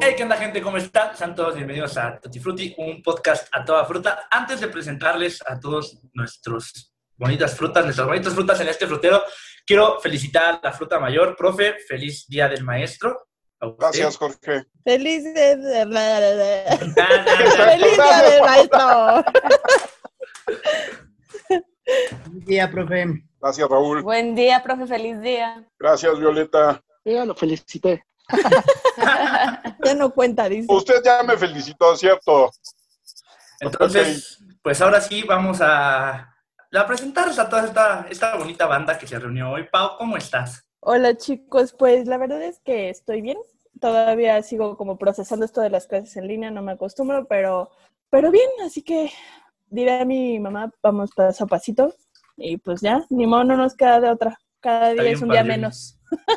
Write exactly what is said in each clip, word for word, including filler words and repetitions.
Hey, ¿qué onda, gente? ¿Cómo están? Sean todos bienvenidos a Tutti Frutti, un podcast a toda fruta. Antes de presentarles a todos nuestros bonitas frutas, nuestras bonitas frutas en este frutero, quiero felicitar a la fruta mayor. Profe, feliz Día del Maestro. Gracias, Jorge. Feliz de... Feliz ¡Feliz Día del Maestro! Buen día, profe. Gracias, Raúl. Buen día, profe, feliz día. Gracias, Violeta. Ya lo felicité. Ya no cuenta, dice. Usted ya me felicitó, ¿cierto? Entonces, okay. Pues ahora sí vamos a, a presentarles a toda esta, esta bonita banda que se reunió hoy. Pau, ¿cómo estás? Hola, chicos. Pues la verdad es que estoy bien. Todavía sigo como procesando esto de las clases en línea, no me acostumbro, pero, pero bien. Así que diré a mi mamá, vamos paso a pasito. Y pues ya, ni modo, no nos queda de otra. Cada día es un día menos.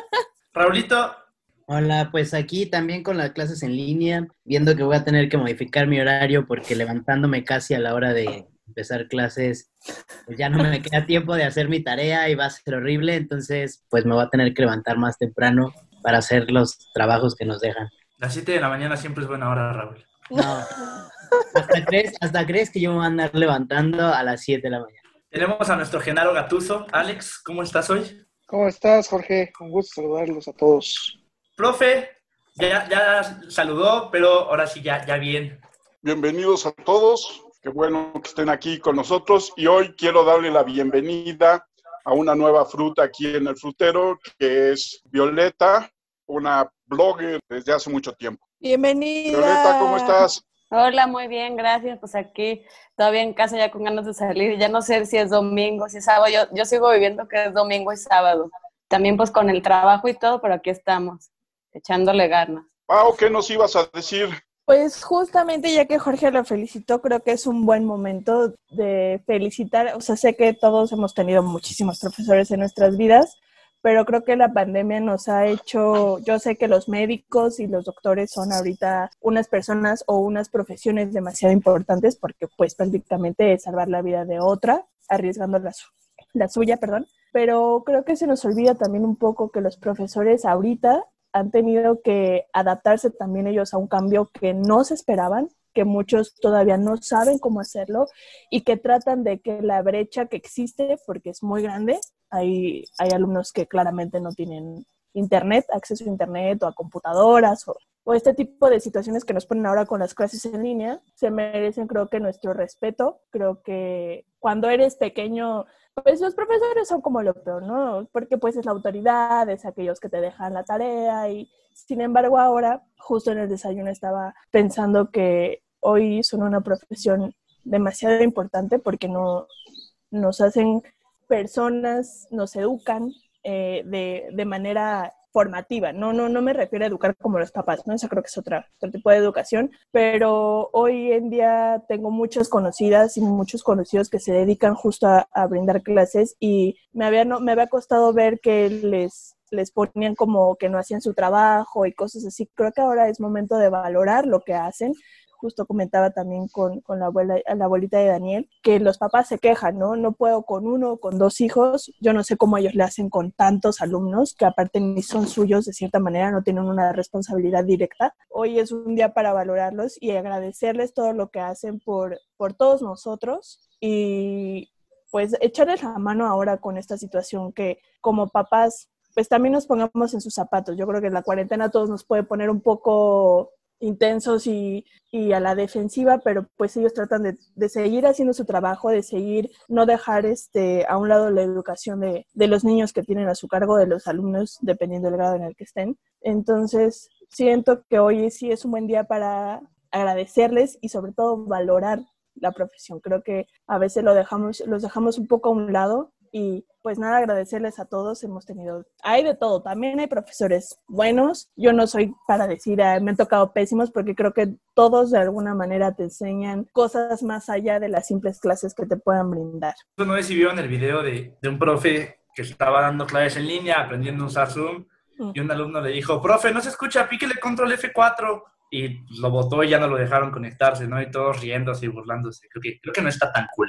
Raulito. Hola, pues aquí también con las clases en línea, viendo que voy a tener que modificar mi horario porque levantándome casi a la hora de empezar clases, pues ya no me queda tiempo de hacer mi tarea y va a ser horrible, entonces pues me voy a tener que levantar más temprano para hacer los trabajos que nos dejan. Las siete de la mañana siempre es buena hora, Raúl. No, hasta crees, hasta crees que yo me voy a andar levantando a las siete de la mañana. Tenemos a nuestro Genaro Gattuso. Alex, ¿cómo estás hoy? ¿Cómo estás, Jorge? Un gusto saludarlos a todos. Profe, ya, ya saludó, pero ahora sí ya, ya bien. Bienvenidos a todos, qué bueno que estén aquí con nosotros y hoy quiero darle la bienvenida a una nueva fruta aquí en el frutero, que es Violeta, una blogger desde hace mucho tiempo. Bienvenida. Violeta, ¿cómo estás? Hola, muy bien, gracias. Pues aquí todavía en casa ya con ganas de salir. Ya no sé si es domingo, si es sábado. Yo, yo sigo viviendo que es domingo y sábado. También pues con el trabajo y todo, pero aquí estamos, echándole ganas. Pau, ¿qué nos ibas a decir? Pues justamente ya que Jorge lo felicitó, creo que es un buen momento de felicitar. O sea, sé que todos hemos tenido muchísimos profesores en nuestras vidas, pero creo que la pandemia nos ha hecho, yo sé que los médicos y los doctores son ahorita unas personas o unas profesiones demasiado importantes porque pues prácticamente es salvar la vida de otra, arriesgando la, su- la suya, perdón. Pero creo que se nos olvida también un poco que los profesores ahorita han tenido que adaptarse también ellos a un cambio que no se esperaban, que muchos todavía no saben cómo hacerlo y que tratan de que la brecha que existe, porque es muy grande, hay, hay alumnos que claramente no tienen internet, acceso a internet o a computadoras o, o este tipo de situaciones que nos ponen ahora con las clases en línea, se merecen creo que nuestro respeto. Creo que cuando eres pequeño, pues los profesores son como lo peor, ¿no? Porque pues es la autoridad, es aquellos que te dejan la tarea y sin embargo ahora, justo en el desayuno estaba pensando que hoy son una profesión demasiado importante porque no, nos hacen personas, nos educan eh, de, de manera formativa. No, no, no me refiero a educar como los papás, ¿no? Eso creo que es otra, otro tipo de educación, pero hoy en día tengo muchas conocidas y muchos conocidos que se dedican justo a, a brindar clases y me había, no, me había costado ver que les, les ponían como que no hacían su trabajo y cosas así. Creo que ahora es momento de valorar lo que hacen. Justo comentaba también con, con la, abuela, la abuelita de Daniel, que los papás se quejan, ¿no? No puedo con uno, con dos hijos. Yo no sé cómo ellos le hacen con tantos alumnos, que aparte ni son suyos de cierta manera, no tienen una responsabilidad directa. Hoy es un día para valorarlos y agradecerles todo lo que hacen por, por todos nosotros y pues echarles la mano ahora con esta situación que como papás, pues también nos pongamos en sus zapatos. Yo creo que la cuarentena a todos nos puede poner un poco intensos y, y a la defensiva, pero pues ellos tratan de, de seguir haciendo su trabajo, de seguir, no dejar este, a un lado la educación de, de los niños que tienen a su cargo, de los alumnos, dependiendo del grado en el que estén. Entonces, siento que hoy sí es un buen día para agradecerles y sobre todo valorar la profesión. Creo que a veces lo dejamos, los dejamos un poco a un lado. Y pues nada, agradecerles a todos. Hemos tenido, hay de todo, también hay profesores buenos. Yo no soy para decir, eh, me han tocado pésimos, porque creo que todos de alguna manera te enseñan cosas más allá de las simples clases que te puedan brindar. No sé si vieron el video de, de un profe que estaba dando clases en línea, aprendiendo a usar Zoom, mm. y un alumno le dijo, profe, no se escucha, píquele control F cuatro. Y lo botó y ya no lo dejaron conectarse, ¿no? Y todos riéndose y burlándose. Creo que, creo que no está tan cool eso.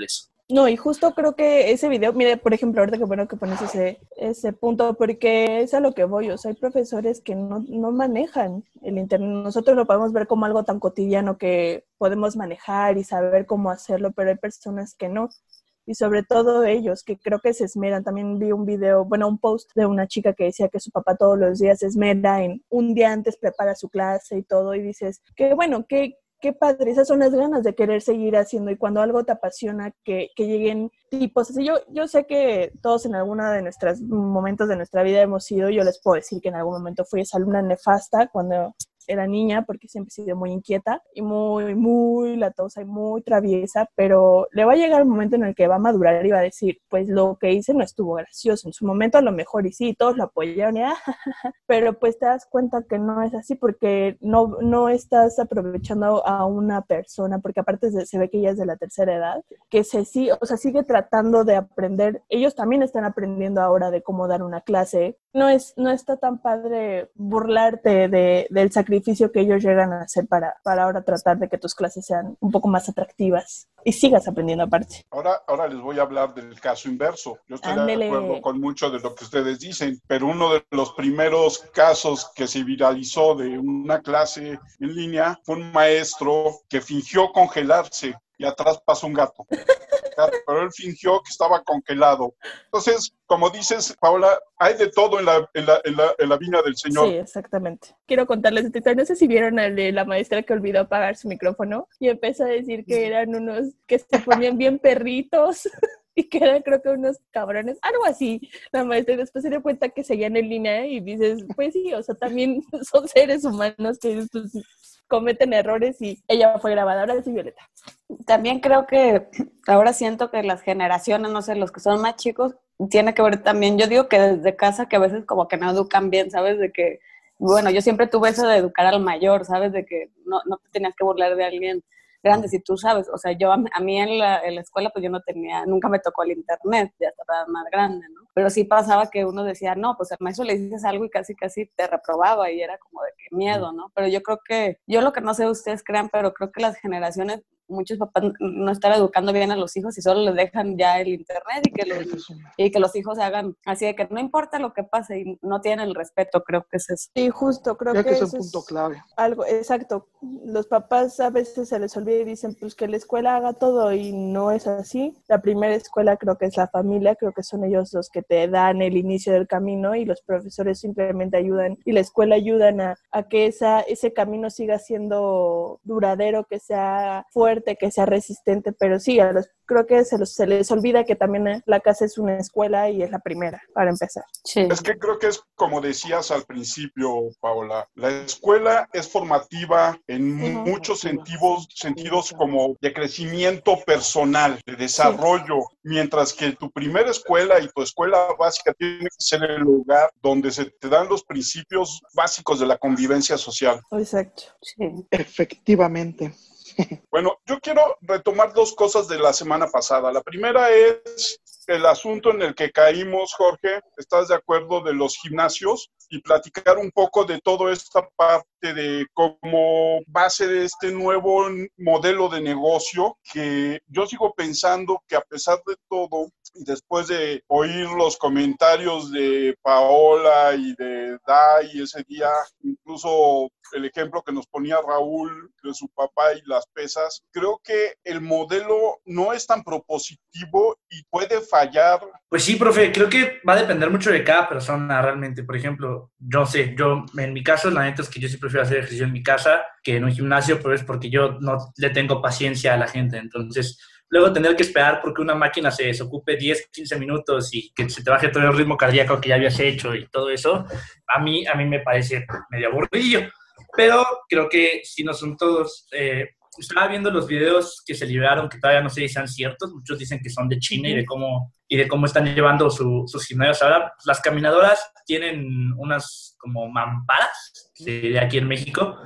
No, y justo creo que ese video, mire, por ejemplo, ahorita que bueno que pones ese, ese punto, porque es a lo que voy, o sea, hay profesores que no, no manejan el internet. Nosotros lo podemos ver como algo tan cotidiano que podemos manejar y saber cómo hacerlo, pero hay personas que no. Y sobre todo ellos, que creo que se esmeran. También vi un video, bueno, un post de una chica que decía que su papá todos los días se esmera en un día antes prepara su clase y todo, y dices que bueno, que qué padre, esas son las ganas de querer seguir haciendo, y cuando algo te apasiona, que, que lleguen tipos así. Yo, yo sé que todos en alguno de nuestros momentos de nuestra vida hemos sido, yo les puedo decir que en algún momento fui esa alumna nefasta cuando era niña, porque siempre he sido muy inquieta y muy, muy latosa y muy traviesa, pero le va a llegar el momento en el que va a madurar y va a decir, pues lo que hice no estuvo gracioso, en su momento a lo mejor y sí, todos lo apoyaron, y, ah, pero pues te das cuenta que no es así, porque no, no estás aprovechando a una persona, porque aparte se, se ve que ella es de la tercera edad, que se sí, o sea, sigue tratando de aprender. Ellos también están aprendiendo ahora de cómo dar una clase. No es, no está tan padre burlarte de, del sacrificio que ellos llegan a hacer para, para ahora tratar de que tus clases sean un poco más atractivas y sigas aprendiendo aparte. Ahora, ahora les voy a hablar del caso inverso. Yo estoy Ándele. de acuerdo con mucho de lo que ustedes dicen, pero uno de los primeros casos que se viralizó de una clase en línea fue un maestro que fingió congelarse y atrás pasó un gato. Pero él fingió que estaba congelado. Entonces, como dices, Paola, hay de todo en la, en la, en la, en la viña del Señor. Sí, exactamente. Quiero contarles esta historia. No sé si vieron al de la maestra que olvidó apagar su micrófono y empezó a decir que eran unos que se ponían bien perritos y que eran, creo que, unos cabrones, algo así, la maestra. Y después se dio cuenta que seguían en línea y dices, pues sí, o sea, también son seres humanos que pues, cometen errores, y ella fue grabada. Ahora sí, Violeta. También creo que ahora siento que las generaciones, no sé, los que son más chicos, tiene que ver también, yo digo que desde casa, que a veces como que no educan bien, ¿sabes? De que, bueno, yo siempre tuve eso de educar al mayor, ¿sabes? De que no, no te tenías que burlar de alguien grande, si tú sabes. O sea, yo a, a mí en la, en la escuela pues yo no tenía, nunca me tocó el internet, ya estaba más grande, ¿no? Pero sí pasaba que uno decía, no, pues al maestro le dices algo y casi casi te reprobaba, y era como de que miedo, ¿no? Pero yo creo que, yo lo que no sé ustedes crean, pero creo que las generaciones, muchos papás no están educando bien a los hijos y solo les dejan ya el internet, y que los, y que los hijos se hagan así de que no importa lo que pase, y no tienen el respeto. Creo que es eso. Sí, justo, creo Creo que, que es eso un punto es clave. algo, exacto. Los papás a veces se les olvida y dicen, pues que la escuela haga todo, y no es así. La primera escuela creo que es la familia, creo que son ellos los que te dan el inicio del camino, y los profesores simplemente ayudan, y la escuela ayudan a, a que esa, ese camino siga siendo duradero, que sea fuerte, que sea resistente. Pero sí, a los, creo que se, los, se les olvida que también la casa es una escuela y es la primera, para empezar. Sí. Es que creo que es como decías al principio, Paola, la escuela es formativa en Uh-huh. muchos sentidos, sentidos como de crecimiento personal, de desarrollo, sí. Mientras que tu primera escuela y tu escuela básica tiene que ser el lugar donde se te dan los principios básicos de la convivencia social. Exacto. Sí. Efectivamente. Bueno, yo quiero retomar dos cosas de la semana pasada. La primera es el asunto en el que caímos, Jorge, ¿estás de acuerdo? De los gimnasios, y platicar un poco de toda esta parte de cómo base de este nuevo modelo de negocio, que yo sigo pensando que a pesar de todo, y después de oír los comentarios de Paola y de Dai ese día, incluso el ejemplo que nos ponía Raúl de su papá y las pesas, creo que el modelo no es tan propositivo y puede fallar. Pues sí, profe, creo que va a depender mucho de cada persona realmente. Por ejemplo, yo sé, yo en mi caso, la neta es que yo sí prefiero hacer ejercicio en mi casa que en un gimnasio, pero es porque yo no le tengo paciencia a la gente. Entonces, luego tener que esperar porque una máquina se desocupe diez, quince minutos y que se te baje todo el ritmo cardíaco que ya habías hecho y todo eso, a mí, a mí me parece medio aburrido. Pero creo que si no son todos... Eh, estaba viendo los videos que se liberaron, que todavía no sé si sean ciertos. Muchos dicen que son de China, y de cómo, y de cómo están llevando su, sus gimnasios. Ahora, las caminadoras tienen unas como mamparas, de aquí en México,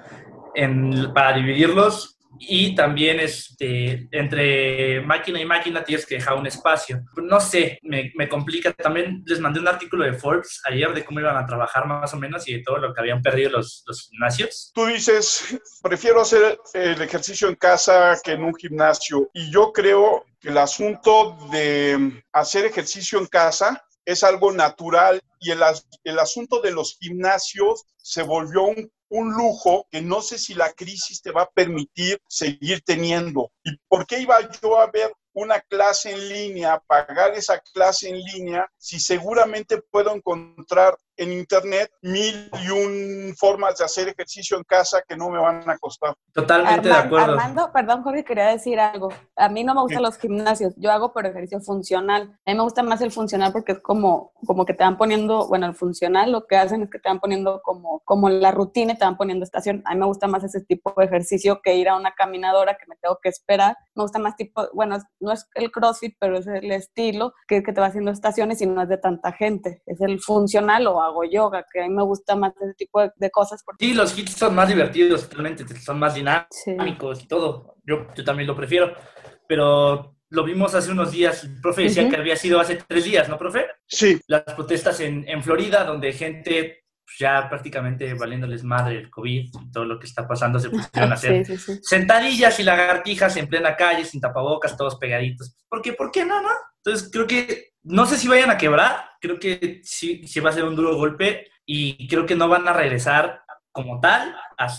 en, para dividirlos. Y también este, entre máquina y máquina tienes que dejar un espacio. No sé, me, me complica. También les mandé un artículo de Forbes ayer de cómo iban a trabajar más o menos y de todo lo que habían perdido los, los gimnasios. Tú dices, prefiero hacer el ejercicio en casa que en un gimnasio. Y yo creo que el asunto de hacer ejercicio en casa es algo natural y el, el asunto de los gimnasios se volvió un, un lujo que no sé si la crisis te va a permitir seguir teniendo. ¿Y por qué iba yo a ver una clase en línea, pagar esa clase en línea, si seguramente puedo encontrar en internet mil y un formas de hacer ejercicio en casa que no me van a costar? Totalmente Arma- de acuerdo. Armando, perdón, Jorge, quería decir algo. A mí no me gustan los gimnasios, yo hago por ejercicio funcional. A mí me gusta más el funcional porque es como, como que te van poniendo, bueno, el funcional lo que hacen es que te van poniendo como, como la rutina y te van poniendo estación. A mí me gusta más ese tipo de ejercicio que ir a una caminadora que me tengo que esperar. Me gusta más tipo, bueno, no es el CrossFit, pero es el estilo que, que te va haciendo estaciones y no es de tanta gente. Es el funcional o hago yoga, que a mí me gusta más ese tipo de, de cosas. Porque... Sí, los hits son más divertidos, totalmente, son más dinámicos sí. y todo. Yo, yo también lo prefiero, pero lo vimos hace unos días. El profe decía uh-huh. que había sido hace tres días, ¿no, profe? Sí. Las protestas en, en Florida, donde gente ya prácticamente valiéndoles madre el COVID y todo lo que está pasando, se pusieron a hacer sí, sí, sí. sentadillas y lagartijas en plena calle, sin tapabocas, todos pegaditos. ¿Por qué? ¿Por qué no, no? Entonces creo que, no sé si vayan a quebrar, creo que sí, sí va a ser un duro golpe y creo que no van a regresar como tal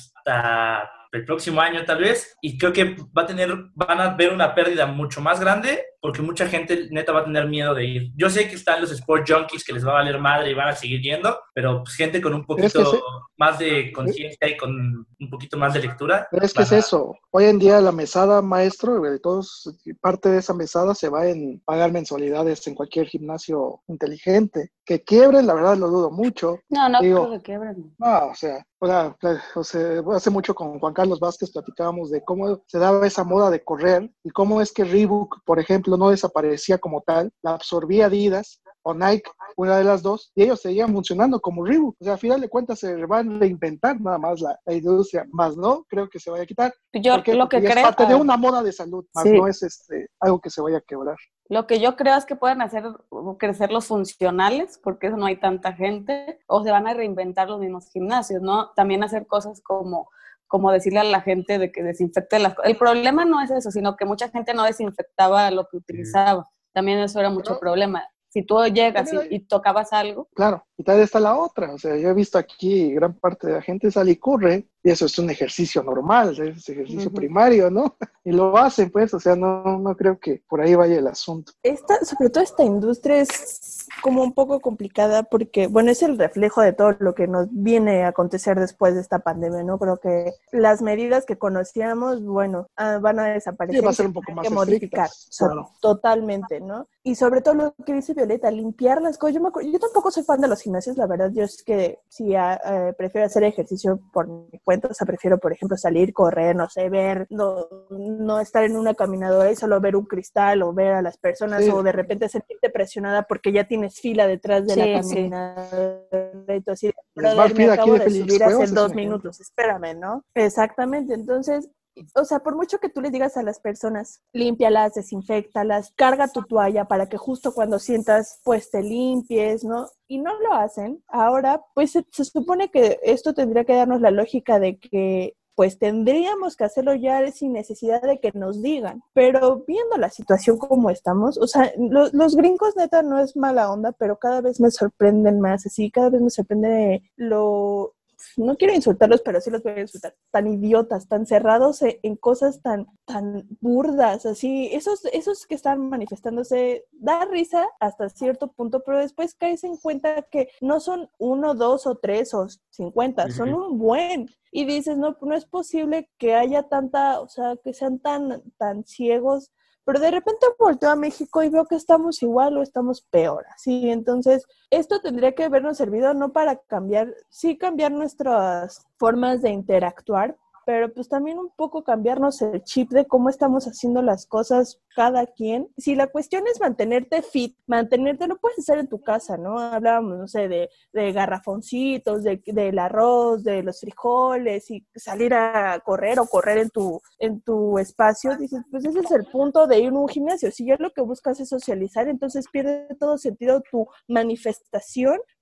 hasta el próximo año tal vez, y creo que va a tener, van a ver una pérdida mucho más grande porque mucha gente neta va a tener miedo de ir. Yo sé que están los sport junkies que les va a valer madre y van a seguir yendo, pero pues, gente con un poquito es que sí. más de conciencia y con un poquito más de lectura. Pero es que es eso, hoy en día la mesada, maestro, de todos, parte de esa mesada se va en pagar mensualidades en cualquier gimnasio inteligente. Que quiebren, la verdad lo dudo mucho. No, no Digo, creo que quiebren. No, o sea, o sea, o sea, hace mucho con Juan Carlos Vázquez platicábamos de cómo se daba esa moda de correr y cómo es que Reebok, por ejemplo, no desaparecía como tal, la absorbía Adidas o Nike, una de las dos, y ellos seguían funcionando como Reebok. O sea, a final de cuentas se van a reinventar nada más la, la industria, más no creo que se vaya a quitar. Yo ¿Por qué? lo Porque que ya creo, es parte de una moda de salud, más sí. no es este algo que se vaya a quebrar. Lo que yo creo es que pueden hacer crecer los funcionales, porque eso no hay tanta gente, o se van a reinventar los mismos gimnasios, ¿no? También hacer cosas como, como decirle a la gente de que desinfecte las cosas. El problema no es eso, sino que mucha gente no desinfectaba lo que utilizaba. También eso era mucho Pero, problema. Si tú llegas y, y tocabas algo... Claro, y tal está la otra. O sea, yo he visto aquí gran parte de la gente sale y corre, y eso es un ejercicio normal, es ejercicio uh-huh. primario, ¿no? Y lo hacen, pues, o sea, no, no creo que por ahí vaya el asunto. Esta, sobre todo esta industria es como un poco complicada porque, bueno, es el reflejo de todo lo que nos viene a acontecer después de esta pandemia, ¿no? Creo que las medidas que conocíamos, bueno, van a desaparecer. Sí, va a ser un poco más que modificar, o sea, claro. Totalmente, ¿no? Y sobre todo lo que dice Violeta, limpiar las cosas. Yo, me acuerdo, yo tampoco soy fan de los gimnasios, la verdad, yo es que sí eh, prefiero hacer ejercicio por mi cuenta, o sea, prefiero, por ejemplo, salir, correr, no sé, ver, no, no estar en una caminadora y solo ver un cristal o ver a las personas sí. o de repente sentirte presionada porque ya tienes fila detrás de sí, la caminadora sí. y todo así. Pero me acabo de subir hace dos minutos, espérame, ¿no? Exactamente, entonces... O sea, por mucho que tú les digas a las personas, límpialas, desinféctalas, carga tu toalla para que justo cuando sientas, pues te limpies, ¿no? Y no lo hacen. Ahora, pues se, se supone que esto tendría que darnos la lógica de que pues tendríamos que hacerlo ya sin necesidad de que nos digan. Pero viendo la situación como estamos, o sea, lo, los gringos neta no es mala onda, pero cada vez me sorprenden más, así, cada vez me sorprende lo... no quiero insultarlos, pero sí los voy a insultar, tan idiotas, tan cerrados en cosas tan, tan burdas, así, esos, esos que están manifestándose, da risa hasta cierto punto, pero después caes en cuenta que no son uno, dos o tres o cincuenta, uh-huh. son un buen, y dices, no, no es posible que haya tanta, o sea, que sean tan, tan ciegos, pero de repente volteo a México y veo que estamos igual o estamos peor, ¿sí? Entonces, esto tendría que habernos servido no para cambiar, sí cambiar nuestras formas de interactuar, pero pues también un poco cambiarnos el chip de cómo estamos haciendo las cosas cada quien. Si la cuestión es mantenerte fit, mantenerte, lo puedes hacer en tu casa, ¿no? Hablábamos, no sé, de, de garrafoncitos, de, del arroz, de los frijoles y salir a correr o correr en tu, en tu espacio. Dices, pues ese es el punto de ir a un gimnasio. Si ya lo que buscas es socializar, entonces pierde todo sentido tu manifestación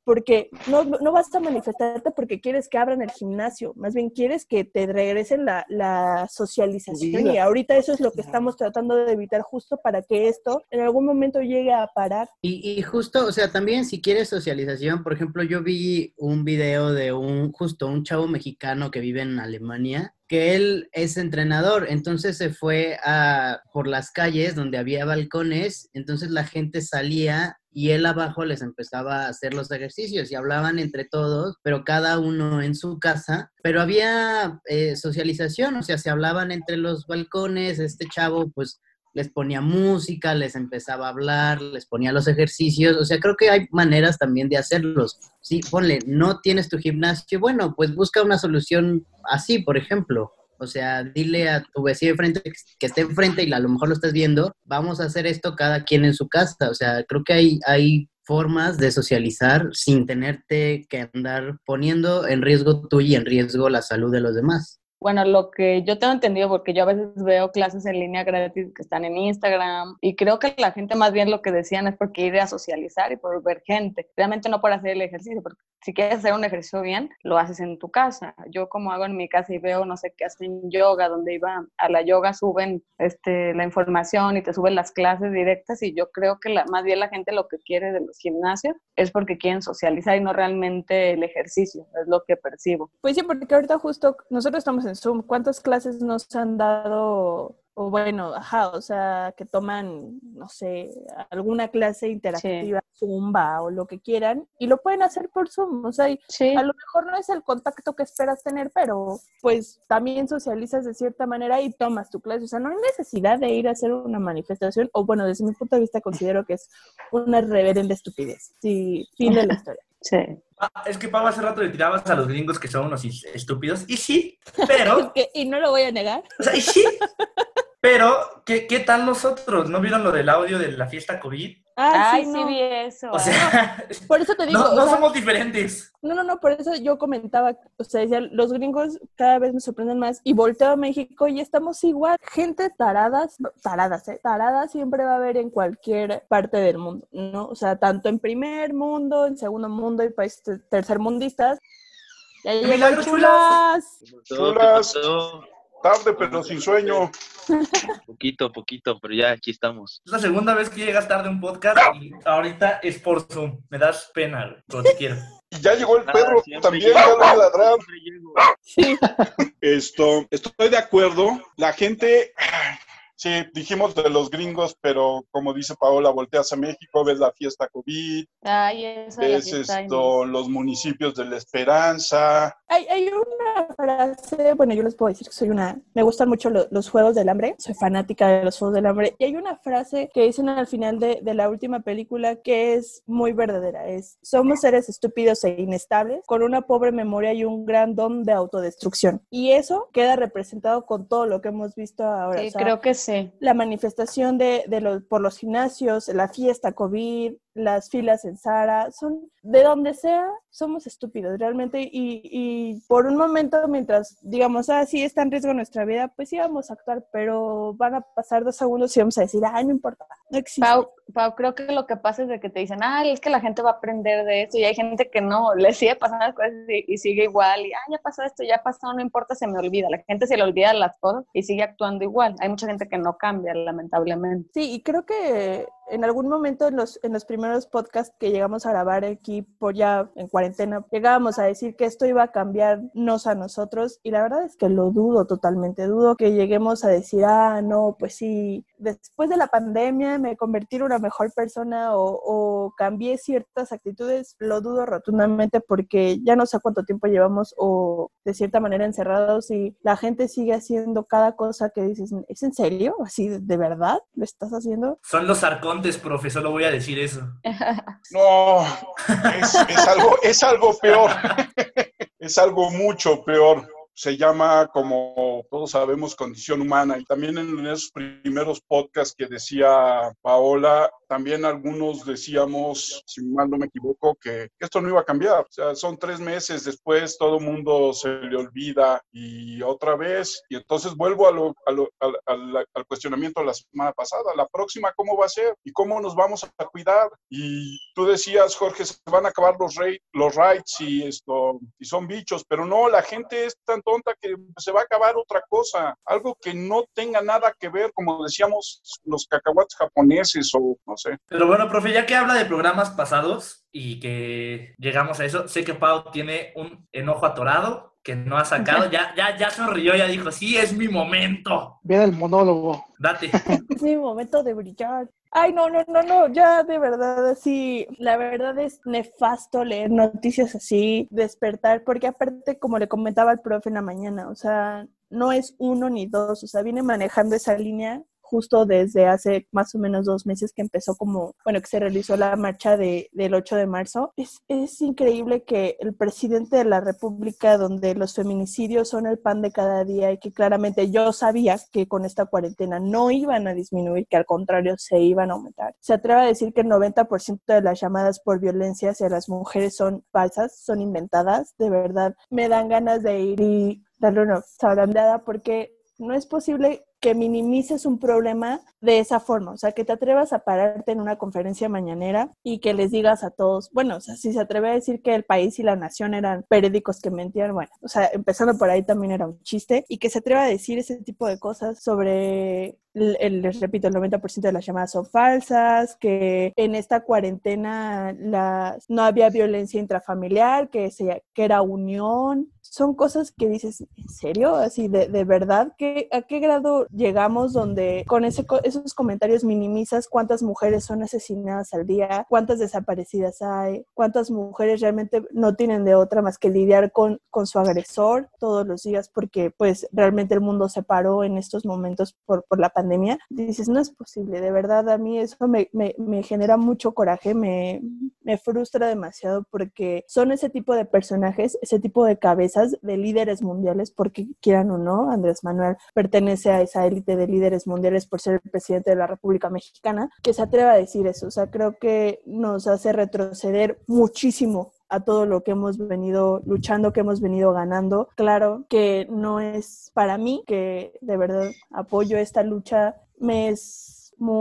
porque no, no vas a manifestarte porque quieres que abran el gimnasio, más bien quieres que te regresen la, la socialización, y ahorita eso es lo que estamos tratando de evitar justo para que esto en algún momento llegue a parar. Y, y justo, o sea, también si quieres socialización, por ejemplo, yo vi un video de un, justo un chavo mexicano que vive en Alemania, que él es entrenador, entonces se fue a, por las calles donde había balcones, entonces la gente salía y él abajo les empezaba a hacer los ejercicios y hablaban entre todos, pero cada uno en su casa, pero había eh, socialización, o sea, se hablaban entre los balcones, este chavo pues les ponía música, les empezaba a hablar, les ponía los ejercicios, o sea, creo que hay maneras también de hacerlos. Sí, ponle, no tienes tu gimnasio, bueno, pues busca una solución así, por ejemplo. O sea, dile a tu vecino de frente que esté enfrente y a lo mejor lo estás viendo, vamos a hacer esto cada quien en su casa. O sea, creo que hay, hay formas de socializar sin tenerte que andar poniendo en riesgo tú y en riesgo la salud de los demás. Bueno, lo que yo tengo entendido, porque yo a veces veo clases en línea gratis que están en Instagram, y creo que la gente más bien lo que decían es porque ir a socializar y por ver gente, realmente no por hacer el ejercicio, porque si quieres hacer un ejercicio bien, lo haces en tu casa. Yo como hago en mi casa y veo, no sé, qué hacen yoga, donde iba a la yoga suben este, la información y te suben las clases directas, y yo creo que la, más bien la gente lo que quiere de los gimnasios es porque quieren socializar y no realmente el ejercicio, es lo que percibo. Pues sí, porque ahorita justo nosotros estamos en Zoom, ¿cuántas clases nos han dado? O bueno, ajá, o sea, que toman, no sé, alguna clase interactiva, sí. Zumba o lo que quieran, y lo pueden hacer por Zoom, o sea, sí. A lo mejor no es el contacto que esperas tener, pero pues también socializas de cierta manera y tomas tu clase, o sea, no hay necesidad de ir a hacer una manifestación, o bueno, desde mi punto de vista considero que es una reverenda estupidez, sí, fin de la historia. Sí. Ah, es que Pau hace rato le tirabas a los gringos que son unos estúpidos, y sí, pero... es que, y no lo voy a negar. O sea, y sí, pero, ¿qué, ¿qué tal nosotros? ¿No vieron lo del audio de la fiesta COVID? Ah, Ay, sí, sí no. vi eso. O sea, por eso te digo. No, no o sea, somos diferentes. No, no, no, por eso yo comentaba, o sea, decía, los gringos cada vez me sorprenden más, y volteo a México y estamos igual. Gente taradas, taradas, ¿eh? Taradas siempre va a haber en cualquier parte del mundo, ¿no? O sea, tanto en primer mundo, en segundo mundo y países tercermundistas. Ya llegan chulas. Chulas. Tarde, pero sin sueño. Poquito, poquito, pero ya aquí estamos. Es la segunda vez que llegas tarde a un podcast y ahorita es por Zoom. Me das pena, pero te quiero. Y ya llegó el perro, ah, también ya lo va a ladrar. Sí. Esto, estoy de acuerdo. La gente... Sí, dijimos de los gringos, pero como dice Paola, volteas a México, ves la fiesta COVID, Ay, eso ves esto, los municipios de la Esperanza. Hay, hay una frase, bueno, yo les puedo decir que soy una, me gustan mucho lo, los Juegos del Hambre, soy fanática de los Juegos del Hambre, y hay una frase que dicen al final de, de la última película que es muy verdadera, es, somos seres estúpidos e inestables, con una pobre memoria y un gran don de autodestrucción, y eso queda representado con todo lo que hemos visto ahora. Sí, o sea, creo que sí. La manifestación de, de los, por los gimnasios, la fiesta COVID, las filas en Zara, son de donde sea, somos estúpidos realmente, y, y por un momento mientras digamos, ah, sí, está en riesgo nuestra vida, pues sí vamos a actuar, pero van a pasar dos segundos y vamos a decir, ay, no importa, no existe. Pau, Pau, creo que lo que pasa es de que te dicen, ay, es que la gente va a aprender de esto, y hay gente que no, le sigue pasando las cosas y, y sigue igual, y, ah, ya pasó esto, ya pasó, no importa, se me olvida. La gente se le olvida las cosas y sigue actuando igual. Hay mucha gente que no cambia, lamentablemente. Sí, y creo que en algún momento en los, en los primeros podcasts que llegamos a grabar aquí por ya en cuarentena, llegábamos a decir que esto iba a cambiarnos a nosotros, y la verdad es que lo dudo totalmente, dudo que lleguemos a decir, ah, no, pues sí, después de la pandemia me convertí en una mejor persona o, o cambié ciertas actitudes, lo dudo rotundamente, porque ya no sé cuánto tiempo llevamos o de cierta manera encerrados, y la gente sigue haciendo cada cosa que dices, ¿es en serio? ¿Así de, de verdad lo estás haciendo? Son los arcontes, profe, solo voy a decir eso. No, es, es, algo, es algo peor. Es algo mucho peor. se llama, como todos sabemos, condición humana. Y también en esos primeros podcasts que decía Paola, también algunos decíamos, si mal no me equivoco, que esto no iba a cambiar. O sea, son tres meses después, todo el mundo se le olvida y otra vez. Y entonces vuelvo a lo, a lo, a, a, al cuestionamiento de la semana pasada. La próxima, ¿cómo va a ser? ¿Y cómo nos vamos a cuidar? Y tú decías, Jorge, se van a acabar los, rey, los rights y, esto, y son bichos, pero no, la gente es tan tonta que se va a acabar otra cosa, algo que no tenga nada que ver, como decíamos, los cacahuates japoneses o no sé. Pero bueno, profe, ya que habla de programas pasados y que llegamos a eso, sé que Pau tiene un enojo atorado que no ha sacado, ya, ya, ya sonrió, ya dijo, sí, es mi momento. Viene el monólogo. Date. Es mi momento de brillar. Ay, no, no, no, no, ya de verdad, así, la verdad es nefasto leer noticias así, despertar, porque aparte, como le comentaba al profe en la mañana, o sea, no es uno ni dos, o sea, viene manejando esa línea justo desde hace más o menos dos meses que empezó como, bueno, que se realizó la marcha de, del ocho de marzo. Es, es increíble que el presidente de la República, donde los feminicidios son el pan de cada día y que claramente yo sabía que con esta cuarentena no iban a disminuir, que al contrario se iban a aumentar, se atreve a decir que el noventa por ciento de las llamadas por violencia hacia las mujeres son falsas, son inventadas. De verdad, me dan ganas de ir y darle una zarandeada porque no es posible que minimices un problema de esa forma, o sea, que te atrevas a pararte en una conferencia mañanera y que les digas a todos, bueno, o sea, si se atreve a decir que El País y La Nación eran periódicos que mentían, bueno, o sea, empezando por ahí también era un chiste, y que se atreva a decir ese tipo de cosas sobre, el, el, les repito, el noventa por ciento de las llamadas son falsas, que en esta cuarentena las, no había violencia intrafamiliar, que, se, que era unión. Son cosas que dices, ¿en serio? Así, de, de verdad, ¿qué, ¿a qué grado llegamos donde con ese, esos comentarios minimizas cuántas mujeres son asesinadas al día, cuántas desaparecidas hay, cuántas mujeres realmente no tienen de otra más que lidiar con, con su agresor todos los días porque pues realmente el mundo se paró en estos momentos por, por la pandemia? Dices, no es posible, de verdad, a mí eso me, me, me genera mucho coraje, me, me frustra demasiado porque son ese tipo de personajes, ese tipo de cabezas de líderes mundiales, porque quieran o no, Andrés Manuel pertenece a esa élite de líderes mundiales por ser el presidente de la República Mexicana, que se atreva a decir eso. O sea, creo que nos hace retroceder muchísimo a todo lo que hemos venido luchando, que hemos venido ganando. Claro que no es para mí, que de verdad apoyo esta lucha, me es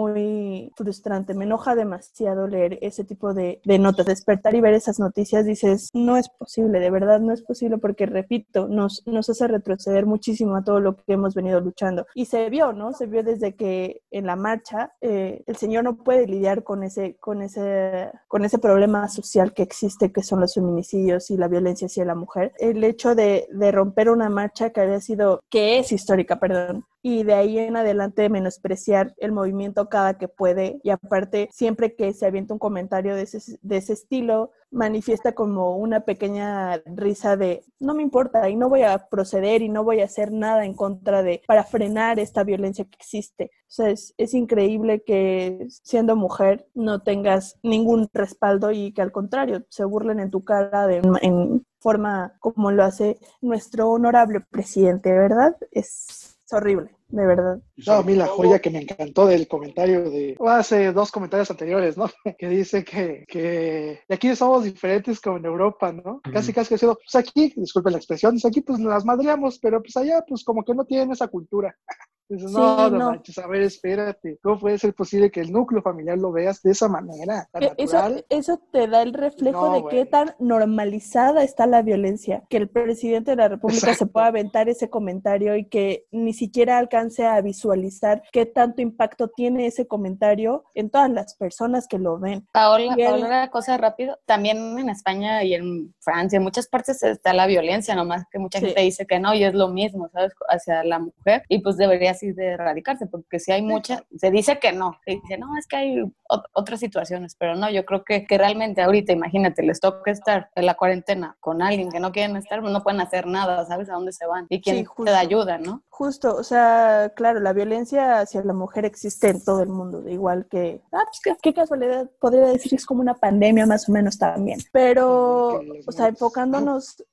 muy frustrante, me enoja demasiado leer ese tipo de, de notas, despertar y ver esas noticias, dices, no es posible, de verdad no es posible, porque repito, nos, nos hace retroceder muchísimo a todo lo que hemos venido luchando, y se vio, ¿no? Se vio desde que en la marcha eh, el señor no puede lidiar con ese, con ese, con ese problema social que existe, que son los feminicidios y la violencia hacia la mujer. El hecho de, de romper una marcha que había sido, que es histórica, perdón, y de ahí en adelante menospreciar el movimiento cada que puede, y aparte siempre que se avienta un comentario de ese, de ese estilo, manifiesta como una pequeña risa de no me importa y no voy a proceder y no voy a hacer nada en contra de, para frenar esta violencia que existe. O sea, es, es increíble que siendo mujer no tengas ningún respaldo y que al contrario se burlen en tu cara de, en forma como lo hace nuestro honorable presidente, ¿verdad? Es Es horrible, de verdad. No, a mí la joya que me encantó del comentario de hace dos comentarios anteriores, ¿no? Que dice que, que y aquí somos diferentes como en Europa, ¿no? Uh-huh. Casi casi diciendo, pues aquí, disculpen la expresión, dice aquí pues las madreamos, pero pues allá pues como que no tienen esa cultura. Dices, no, sí, no, no manches, a ver, espérate, ¿cómo puede ser posible que el núcleo familiar lo veas de esa manera tan natural? Eso, eso te da el reflejo no, de bueno. qué tan normalizada está la violencia, que el presidente de la República Exacto. se pueda aventar ese comentario y que ni siquiera alcance a visualizar qué tanto impacto tiene ese comentario en todas las personas que lo ven. Paola, él... Paola, una cosa rápido, también en España y en Francia, en muchas partes está la violencia, nomás que mucha sí. gente dice que no, y es lo mismo, ¿sabes? Hacia la mujer, y pues debería así de erradicarse, porque si hay mucha, se dice que no, se dice, no, es que hay o- otras situaciones, pero no, yo creo que, que realmente ahorita, imagínate, les toca estar en la cuarentena con alguien que no quieren estar, no pueden hacer nada, ¿sabes? A dónde se van, y quién sí, te da ayuda, ¿no? Justo, o sea, claro, la violencia hacia la mujer existe en todo el mundo, igual que, ah, pues qué, qué casualidad, podría decir que es como una pandemia más o menos también, pero, o sea, enfocándonos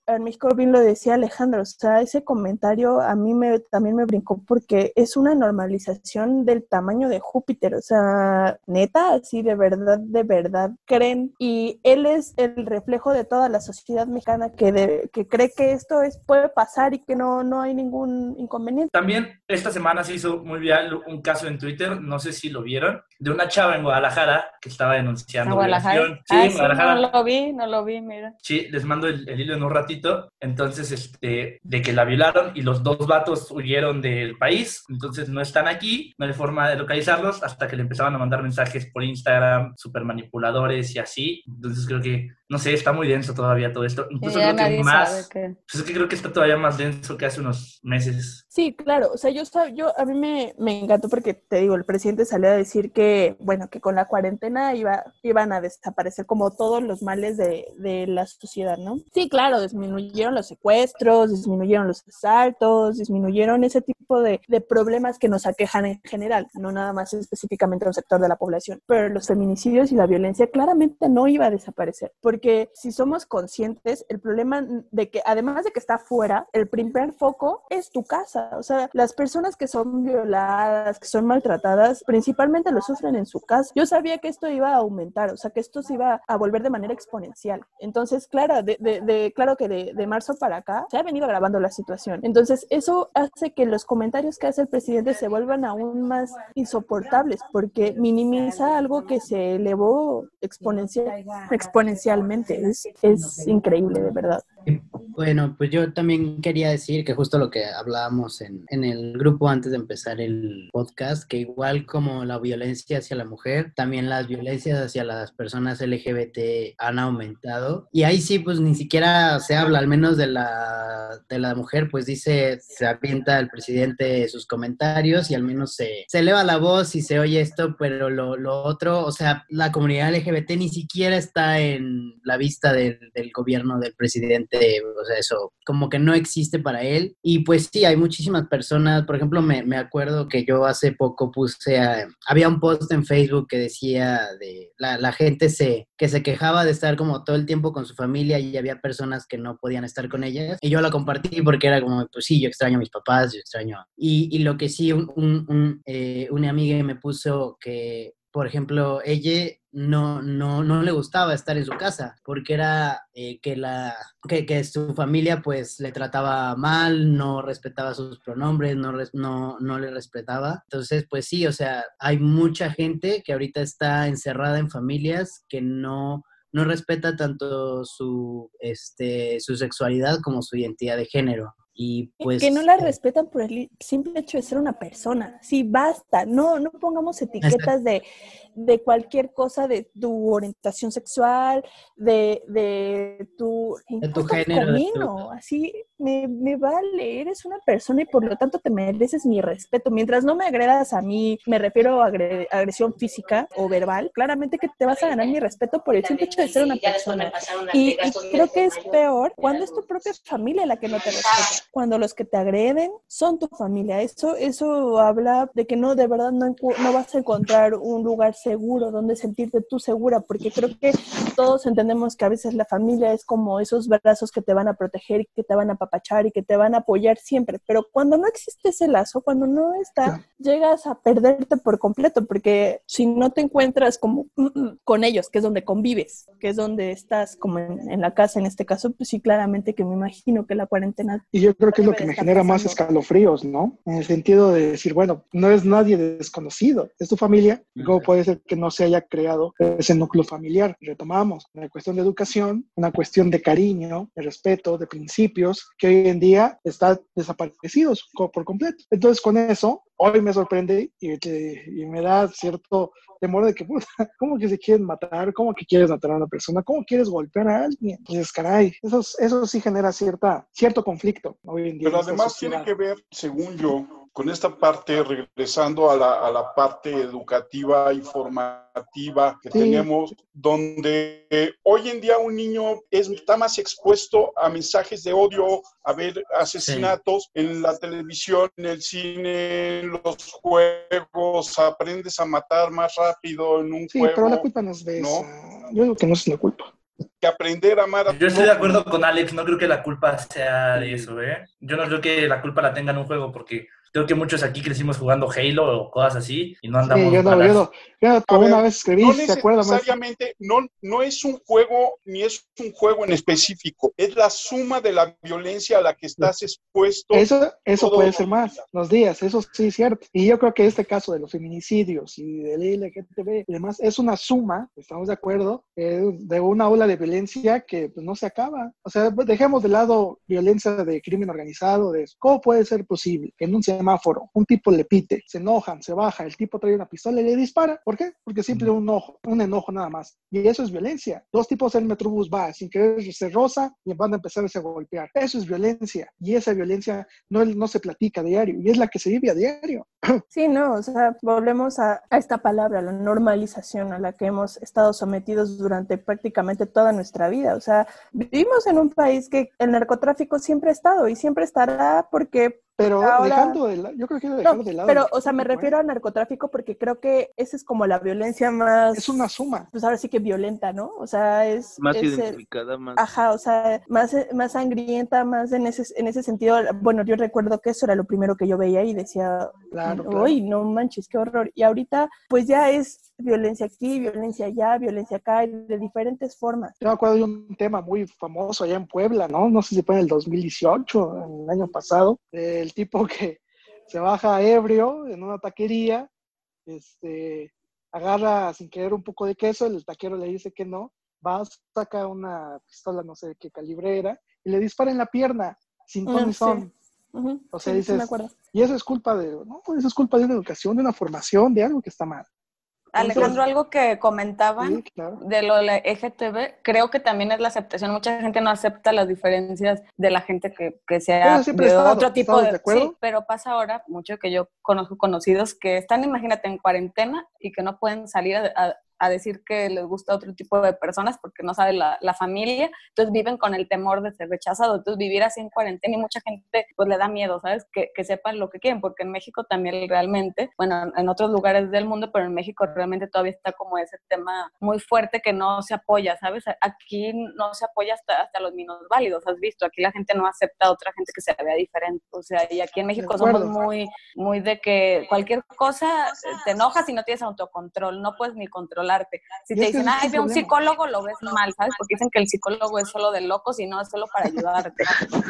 en México bien lo decía Alejandro, o sea, ese comentario a mí me, también me brincó porque es una normalización del tamaño de Júpiter, o sea, neta, así de verdad, de verdad creen, y él es el reflejo de toda la sociedad mexicana que, de, que cree que esto es, puede pasar y que no, no hay ningún inconveniente. También esta semana se hizo muy viral un caso en Twitter, no sé si lo vieron, de una chava en Guadalajara que estaba denunciando violación. Sí, Sí, ah, sí, no lo vi, no lo vi, mira. Sí, les mando el, el hilo en un ratito. Entonces, este, de que la violaron y los dos vatos huyeron del país, entonces no están aquí, no hay forma de localizarlos hasta que le empezaban a mandar mensajes por Instagram, súper manipuladores y así. Entonces creo que, no sé, está muy denso todavía todo esto. Incluso sí, creo que más, que... pues es que creo que está todavía más denso que hace unos meses. Sí, claro, o sea, yo, yo a mí me, me encantó porque, te digo, el presidente salió a decir que, bueno, que con la cuarentena iba, iban a desaparecer como todos los males de, de la sociedad, ¿no? Sí, claro, disminuyeron los secuestros, disminuyeron los asaltos, disminuyeron ese tipo de, de problemas que nos aquejan en general, no nada más específicamente a un sector de la población, pero los feminicidios y la violencia claramente no iba a desaparecer, porque si somos conscientes, el problema de que, además de que está afuera, el primer foco es tu casa. O sea, las personas que son violadas, que son maltratadas, principalmente lo sufren en su casa. Yo sabía que esto iba a aumentar, o sea, que esto se iba a volver de manera exponencial. Entonces, claro, de, de, de, claro que de, de marzo para acá se ha venido agravando la situación. Entonces, eso hace que los comentarios que hace el presidente se vuelvan aún más insoportables, porque minimiza algo que se elevó exponencial, exponencialmente. Es, es increíble, de verdad. Bueno, pues yo también quería decir que justo lo que hablábamos en, en el grupo antes de empezar el podcast, que igual como la violencia hacia la mujer, también las violencias hacia las personas L G B T han aumentado. Y ahí sí, pues ni siquiera se habla, al menos de la, de la mujer, pues dice, se avienta el presidente sus comentarios y al menos se, se eleva la voz y se oye esto, pero lo, lo otro, o sea, la comunidad L G B T ni siquiera está en la vista del, del gobierno del presidente. O sea, eso como que no existe para él. Y pues sí, hay muchísimas personas, por ejemplo, me, me acuerdo que yo hace poco puse, a, había un post en Facebook que decía de la, la gente se, que se quejaba de estar como todo el tiempo con su familia y había personas que no podían estar con ellas. Y yo la compartí porque era como, pues sí, yo extraño a mis papás, yo extraño. Y, y lo que sí, un, un, un, eh, una amiga me puso que, por ejemplo, ella no, no, no le gustaba estar en su casa porque era eh, que, la, que, que su familia pues le trataba mal, no respetaba sus pronombres, no, no, no le respetaba. Entonces, pues sí, o sea, hay mucha gente que ahorita está encerrada en familias que no, no respeta tanto su, este, su sexualidad como su identidad de género. Y pues que no la respetan por el simple hecho de ser una persona. Sí, basta. No, no pongamos etiquetas de, de cualquier cosa, de tu orientación sexual, de, de tu, de tu género. Comino. Tu... Así me, me vale. Eres una persona y por lo tanto te mereces mi respeto. Mientras no me agredas a mí, me refiero a agre- agresión física o verbal, claramente que te vas a ganar mi respeto por el simple hecho de ser una persona. Y, y creo que es peor cuando es tu propia familia la que no te respeta. Cuando los que te agreden son tu familia. Eso, eso habla de que no, de verdad no, no vas a encontrar un lugar seguro donde sentirte tú segura, porque creo que todos entendemos que a veces la familia es como esos brazos que te van a proteger y que te van a apapachar y que te van a apoyar siempre, pero cuando no existe ese lazo, cuando no está, llegas a perderte por completo, porque si no te encuentras como con ellos, que es donde convives, que es donde estás como en, en la casa en este caso, pues sí, claramente que me imagino que la cuarentena... Y yo creo que es lo que me genera más escalofríos, ¿no? En el sentido de decir, bueno, no es nadie desconocido, es tu familia, y cómo puede ser que no se haya creado ese núcleo familiar. Retomamos una cuestión de educación, una cuestión de cariño, de respeto, de principios, que hoy en día están desaparecidos por completo. Entonces, con eso, hoy me sorprende y, y me da cierto temor de que, puta, ¿cómo que se quieren matar? ¿Cómo que quieres matar a una persona? ¿Cómo quieres golpear a alguien? Pues, caray, eso, eso sí genera cierta, cierto conflicto hoy en día. Pero además tiene que ver, según yo, con esta parte, regresando a la, a la parte educativa y formativa que sí. tenemos, donde eh, hoy en día un niño es, está más expuesto a mensajes de odio, a ver asesinatos sí. en la televisión, en el cine, en los juegos, aprendes a matar más rápido en un sí, juego. Sí, pero la culpa no es de ¿no? eso. Yo digo que no es la culpa. que aprender a amar a Yo estoy de acuerdo con Alex, no creo que la culpa sea de eso, ¿eh? Yo no creo que la culpa la tenga en un juego, porque creo que muchos aquí crecimos jugando Halo o cosas así y no andamos Sí, yo no, balas. yo no, yo no, A como ver, una vez escribí, no ¿se acuerdan? maestro? necesariamente, no, no es un juego, ni es un juego en específico, es la suma de la violencia a la que estás expuesto. Eso, eso todo puede el ser día. más, los días, eso sí es cierto. Y yo creo que este caso de los feminicidios y del L G T B y demás es una suma, estamos de acuerdo, eh, de una ola de violencia que pues, no se acaba. O sea, dejemos de lado violencia de crimen organizado, de ¿cómo puede ser posible que en un semáforo un tipo le pite, se enojan, se baja, el tipo trae una pistola y le dispara? ¿Por qué? Porque siempre un enojo, un enojo nada más. Y eso es violencia. Dos tipos en el Metrobús va, sin querer se roza y van a empezar a golpear. Eso es violencia. Y esa violencia no, no se platica a diario y es la que se vive a diario. Sí, no, o sea, volvemos a, a esta palabra, la normalización a la que hemos estado sometidos durante prácticamente toda nuestra vida. O sea, vivimos en un país que el narcotráfico siempre ha estado y siempre estará porque Pero ahora... dejando de lado, yo creo que dejar no, de lado. pero, o sea, me refiero a narcotráfico porque creo que esa es como la violencia más... Es una suma. Pues ahora sí que violenta, ¿no? O sea, es... Más es identificada, el, más... Ajá, o sea, más, más sangrienta, más en ese, en ese sentido. Bueno, yo recuerdo que eso era lo primero que yo veía y decía, Claro, uy, claro. no manches, qué horror. Y ahorita, pues ya es violencia aquí, violencia allá, violencia acá, de diferentes formas. Yo me acuerdo de un tema muy famoso allá en Puebla, ¿no? No sé si fue en el dos mil dieciocho, el año pasado, el tipo que se baja ebrio en una taquería, este, agarra sin querer un poco de queso, el taquero le dice que no, va, saca una pistola, no sé qué calibre era, y le dispara en la pierna, sin ton Mm, ni son. sí. Uh-huh. O sea, Sí, dices, sí me acuerdo. y eso es culpa de, no, eso es culpa de una educación, de una formación, de algo que está mal. Alejandro, algo que comentaban Sí, claro. de lo de la L G T B, creo que también es la aceptación. Mucha gente no acepta las diferencias de la gente que, que sea Eso siempre de he estado, otro tipo ¿estamos de... de acuerdo? Sí, pero pasa ahora, mucho que yo conozco conocidos que están, imagínate, en cuarentena y que no pueden salir a, a, a decir que les gusta otro tipo de personas porque no sabe la, la familia, entonces viven con el temor de ser rechazados. Entonces vivir así en cuarentena y mucha gente pues le da miedo, ¿sabes? Que, que sepan lo que quieren, porque en México también realmente, bueno, en otros lugares del mundo, pero en México realmente todavía está como ese tema muy fuerte que no se apoya, ¿sabes? Aquí no se apoya hasta, hasta los minusválidos, has visto, aquí la gente no acepta a otra gente que se vea diferente, o sea, y aquí en México somos muy, muy de que cualquier cosa te enojas y no tienes autocontrol, no puedes ni controlarte. Si te dicen, ay, ve un psicólogo, lo ves mal, ¿sabes? Porque dicen que el psicólogo es solo de locos y no es solo para ayudarte.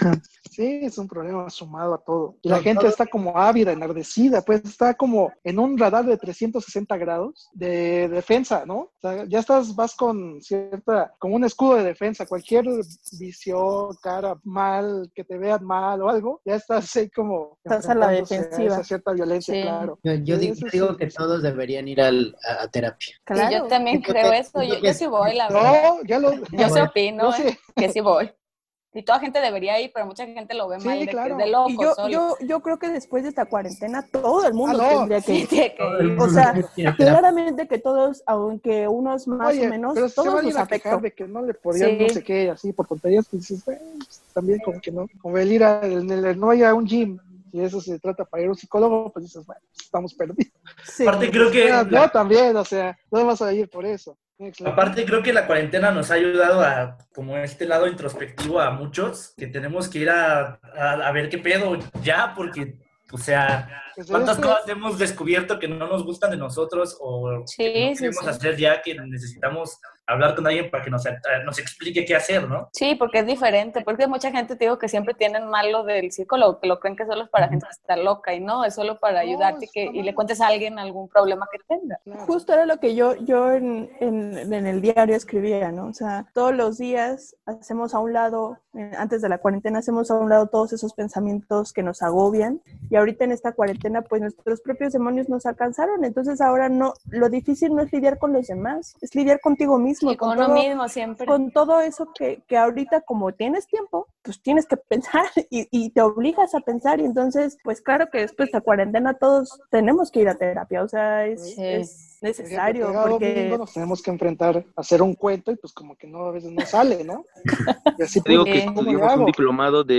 Sí, es un problema sumado a todo. Y la gente está como ávida, enardecida, pues está como en un radar de trescientos sesenta grados de defensa, ¿no? O sea, ya estás, vas con cierta, como un escudo de defensa, cualquier visión, cara mal, que te vean mal o algo, ya estás ahí como estás a la defensiva. A esa cierta violencia, sí. claro. Yo, yo digo, yo digo que todos deberían ir al, a, a terapia. Claro. Y yo también Siento creo que, eso, yo, que, yo sí voy, la verdad. No, ya lo... Yo sí opino, no sé. eh, que sí voy. Y toda gente debería ir, pero mucha gente lo ve Sí, mal, de claro. que es de locos Y yo, solo. yo, yo creo que después de esta cuarentena todo el mundo Ah, no. tendría que ir. Sí, tiene que ir. O sea, claramente que todos, aunque unos más Oye, o menos, pero si todos se van nos a quejar afectó. de que no le podían Sí. no sé qué, así por tonterías, pues dices, bueno, pues, también como que no, como el ir a, el, el, no ir a un gym, y eso se trata para ir a un psicólogo, pues dices, bueno, pues, estamos perdidos. Sí. Aparte creo que... Yo la... también, o sea, no vas a ir por eso. Aparte creo que la cuarentena nos ha ayudado a, como este lado introspectivo a muchos, que tenemos que ir a, a, a ver qué pedo ya, porque, o sea, Pues ¿cuántas este... cosas hemos descubierto que no nos gustan de nosotros o Sí, que no sí, queremos sí. hacer ya, que necesitamos hablar con alguien para que nos, nos explique qué hacer, ¿no? Sí, porque es diferente, porque mucha gente, te digo, que siempre tienen mal lo del psicólogo, que lo creen que solo es para gente que está loca, y no, es solo para ayudarte no, que, mal. y le cuentes a alguien algún problema que tenga. Claro. Justo era lo que yo, yo en, en, en el diario escribía, ¿no? O sea, todos los días hacemos a un lado, antes de la cuarentena, hacemos a un lado todos esos pensamientos que nos agobian, y ahorita en esta cuarentena, pues nuestros propios demonios nos alcanzaron, entonces ahora no, lo difícil no es lidiar con los demás, es lidiar contigo mismo. Y con, con uno todo, mismo siempre. Con todo eso que, que ahorita como tienes tiempo, pues tienes que pensar y, y te obligas a pensar y entonces, pues claro que después de la cuarentena todos tenemos que ir a terapia, o sea, es, sí. es necesario. Ejemplo, porque domingo nos tenemos que enfrentar a hacer un cuento y pues como que no, a veces no sale, ¿no? Y así Te digo pues, que estudiamos un diplomado de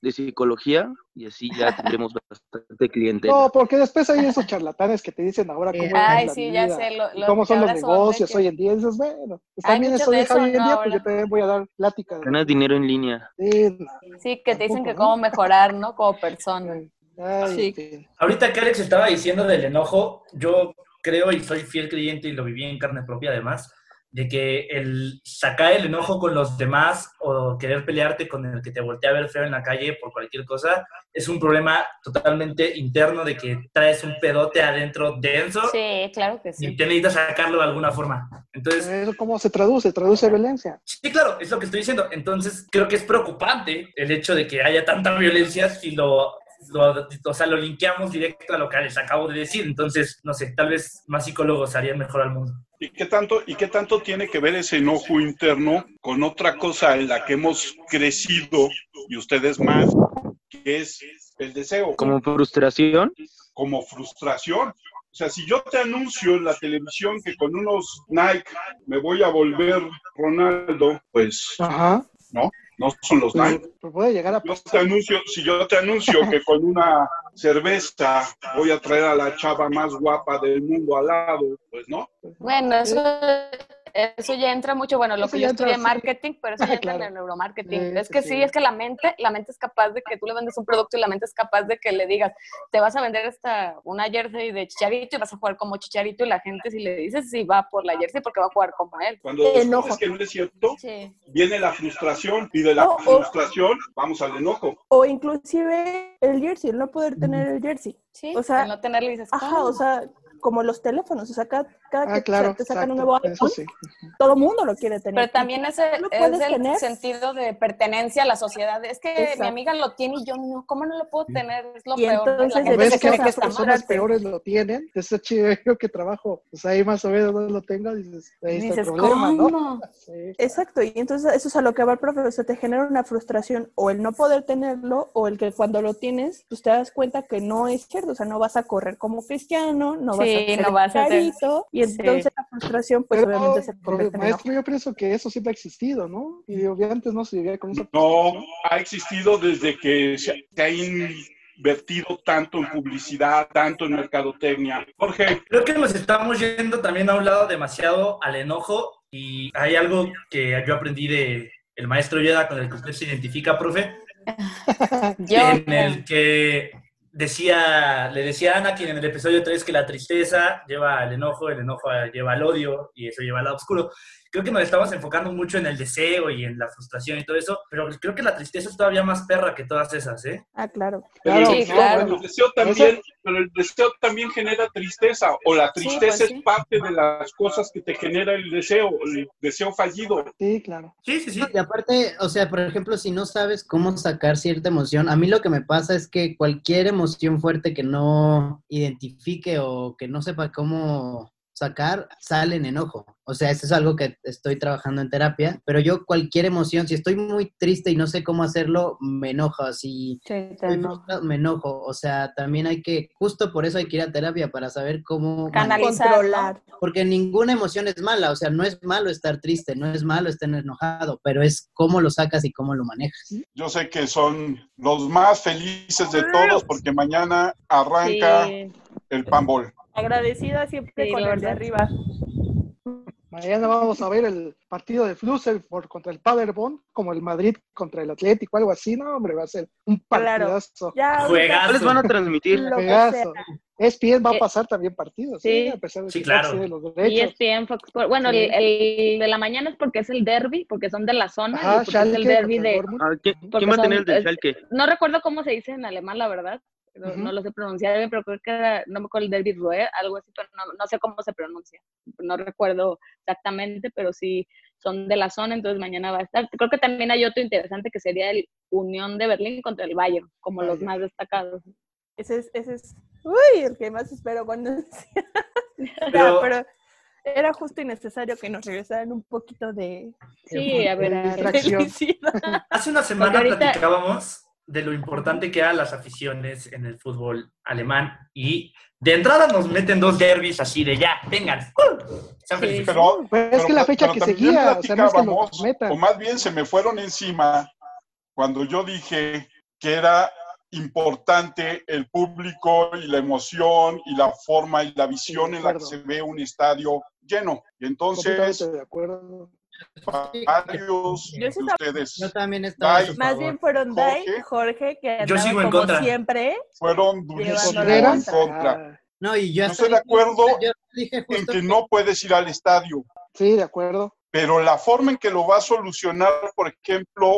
de psicología y así ya tendremos bastante clientela. No, porque después hay esos charlatanes que te dicen ahora cómo Ay, es la sí, vida, ya sé, lo, y lo cómo que son los ahora son negocios de que- hoy en día. Y dices, bueno, pues Hay también mucho eso de deja eso, hoy en ¿no? día, pues Ahora. yo también voy a dar plática. de- Ganas dinero en línea. Sí, no, Sí, que te dicen tampoco, que ¿no? cómo mejorar, ¿no? Como persona. Ay, Sí. sí. Ahorita que Alex estaba diciendo del enojo, yo creo y soy fiel creyente y lo viví en carne propia además, de que el sacar el enojo con los demás o querer pelearte con el que te voltea a ver feo en la calle por cualquier cosa es un problema totalmente interno de que traes un pedote adentro denso Sí, claro que y sí. te necesitas sacarlo de alguna forma. Entonces, ¿Eso cómo se traduce? Traduce violencia. sí, claro, es lo que estoy diciendo. Entonces, creo que es preocupante el hecho de que haya tanta violencia si lo, lo, o sea, lo linkeamos directo a lo que les acabo de decir. Entonces, no sé, tal vez más psicólogos harían mejor al mundo. ¿Y qué tanto, y qué tanto tiene que ver ese enojo interno con otra cosa en la que hemos crecido, y ustedes más, que es el deseo, Como frustración, como frustración? O sea, si yo te anuncio en la televisión que con unos Nike me voy a volver Ronaldo, pues Ajá. no, no son los Pues, Nike. pues puede llegar a Yo te pasar. anuncio, si yo te anuncio que con una cerveza voy a traer a la chava más guapa del mundo al lado, pues no. Bueno, eso, eso ya entra mucho, bueno, lo Eso que ya yo entra, estudié sí. marketing, pero eso ya Ah, entra claro. en el neuromarketing. Sí, es sí, que sí. sí, es que la mente, la mente es capaz de que tú le vendes un producto y la mente es capaz de que le digas, te vas a vender esta, una jersey de Chicharito y vas a jugar como Chicharito, y la gente si le dices sí va por la jersey porque va a jugar como él. Cuando descubres Enojo. que no es cierto, Sí. viene la frustración y de la No, o- frustración vamos al enojo. O inclusive el jersey, el no poder tener el jersey. Sí, O sea, el no tenerlo y dices, Ajá, ¿cómo? o sea, como los teléfonos, o sea, cada, cada Ah, que claro, te sacan un exacto. nuevo Eso iPhone, sí. todo el mundo lo quiere tener. Pero también ese ¿Lo es puedes el tener? sentido de pertenencia a la sociedad. Es que mi Exacto. amiga lo tiene y yo no, ¿cómo no lo puedo tener? Es lo Y peor. entonces La O gente ves se que cree que otras está mal. personas frustrarte. peores lo tienen, ese chido yo que trabajo, pues ahí más o menos no lo tengo, dices, ahí está el Dices, problema, ¿no? ¿cómo? Sí. Exacto, y entonces eso es a lo que va el profesor, te genera una frustración o el no poder tenerlo o el que cuando lo tienes, pues te das cuenta que no es cierto, o sea, no vas a correr como Cristiano, no vas Sí, a ser no vas a ser- Chicharito, y entonces Sí. la frustración pues Pero, obviamente se pero, convierte en maestro, enojo. yo pienso que eso siempre ha existido, ¿no? Y obviamente antes no se vivía con esa No, frustración. ha existido desde que se, se ha invertido tanto en publicidad, tanto en mercadotecnia. Jorge, Creo que nos estamos yendo también a un lado demasiado al enojo y hay algo que yo aprendí de el maestro Yoda con el que usted se identifica, profe, Yo, en el que decía, le decía a Anakin en el episodio tres que la tristeza lleva al enojo, el enojo lleva al odio y eso lleva al lado oscuro. Creo que nos estamos enfocando mucho en el deseo y en la frustración y todo eso, pero creo que la tristeza es todavía más perra que todas esas, ¿eh? Ah, claro. pero Claro, el, Sí, deseo, claro. el deseo también, pero el deseo también genera tristeza, o la Sí, tristeza pues sí. es parte de las cosas que te genera el deseo, el deseo fallido. Sí, claro. Sí, sí, sí. No, y aparte, o sea, por ejemplo, si no sabes cómo sacar cierta emoción, a mí lo que me pasa es que cualquier emoción fuerte que no identifique o que no sepa cómo sacar, sale en enojo. O sea, eso es algo que estoy trabajando en terapia, pero yo cualquier emoción, si estoy muy triste y no sé cómo hacerlo, me enojo. Si Sí, te estoy enojo. frustrado, me enojo. O sea, también hay que, justo por eso hay que ir a terapia, para saber cómo Canalizar, Controlar. porque ninguna emoción es mala, o sea, no es malo estar triste, no es malo estar enojado, pero es cómo lo sacas y cómo lo manejas. Yo sé que son los más felices de todos porque mañana arranca Sí. el panball. Agradecida siempre Sí, con la el de verdad. arriba. Mañana vamos a ver el partido de Düsseldorf contra el Paderborn, como el Madrid contra el Atlético, algo así, ¿no? Hombre, va a ser un Claro. partidazo. Ya ahorita Juegazo. ¿cuáles van a transmitir? lo que Juegazo. sea. E S P N va a Eh, pasar también partidos, sí. ¿eh? A pesar de Sí, que claro. Fox tiene los E derechos. S P N, Fox Sports. Bueno, Sí. el, el de la mañana es porque es el derby, porque son de la zona, Ajá, y porque es el Schalke derby contra el de... Dortmund. Ah, ¿quién, Porque quién va a tener son- el del es- Schalke? No recuerdo cómo se dice en alemán, la verdad. No, Ujú. no lo sé pronunciar bien, pero creo que era, no me acuerdo, el derby Ruhr, algo así, pero no, no sé cómo se pronuncia. No recuerdo exactamente, pero sí son de la zona, entonces mañana va a estar. Creo que también hay otro interesante que sería el Unión de Berlín contra el Bayern, como los Bayern. más destacados. Ese es, ese es, uy, el que más espero cuando decía. Pero- Ya, pero era justo y necesario que nos regresaran un poquito de Sí, a ver, a- Distracción. felicidad. Hace una semana Porque ahorita- platicábamos de lo importante que eran las aficiones en el fútbol alemán y de entrada nos meten dos derbis así de ya, vengan, ¡uh! Sean Sí. felices. Pero, Pues es que la fecha pero que también seguía, o sea, no es que lo platicábamos, metan. o más bien se me fueron encima cuando yo dije que era importante el público y la emoción y la forma y la visión Sí, de en la que acuerdo. se ve un estadio lleno. Y entonces, Completamente de acuerdo. varios Yo de sí estaba- ustedes, Yo también estaba a Dai, su Más favor. bien fueron Dai Jorge, y Jorge que Yo andaban sigo en como contra. siempre. fueron durísimos Llevando la en Contreras, contra. contra. ah, No, y yo Yo hasta estoy de dije, acuerdo yo dije en justo que que no puedes ir al estadio, sí, de acuerdo. pero la forma en que lo va a solucionar, por ejemplo,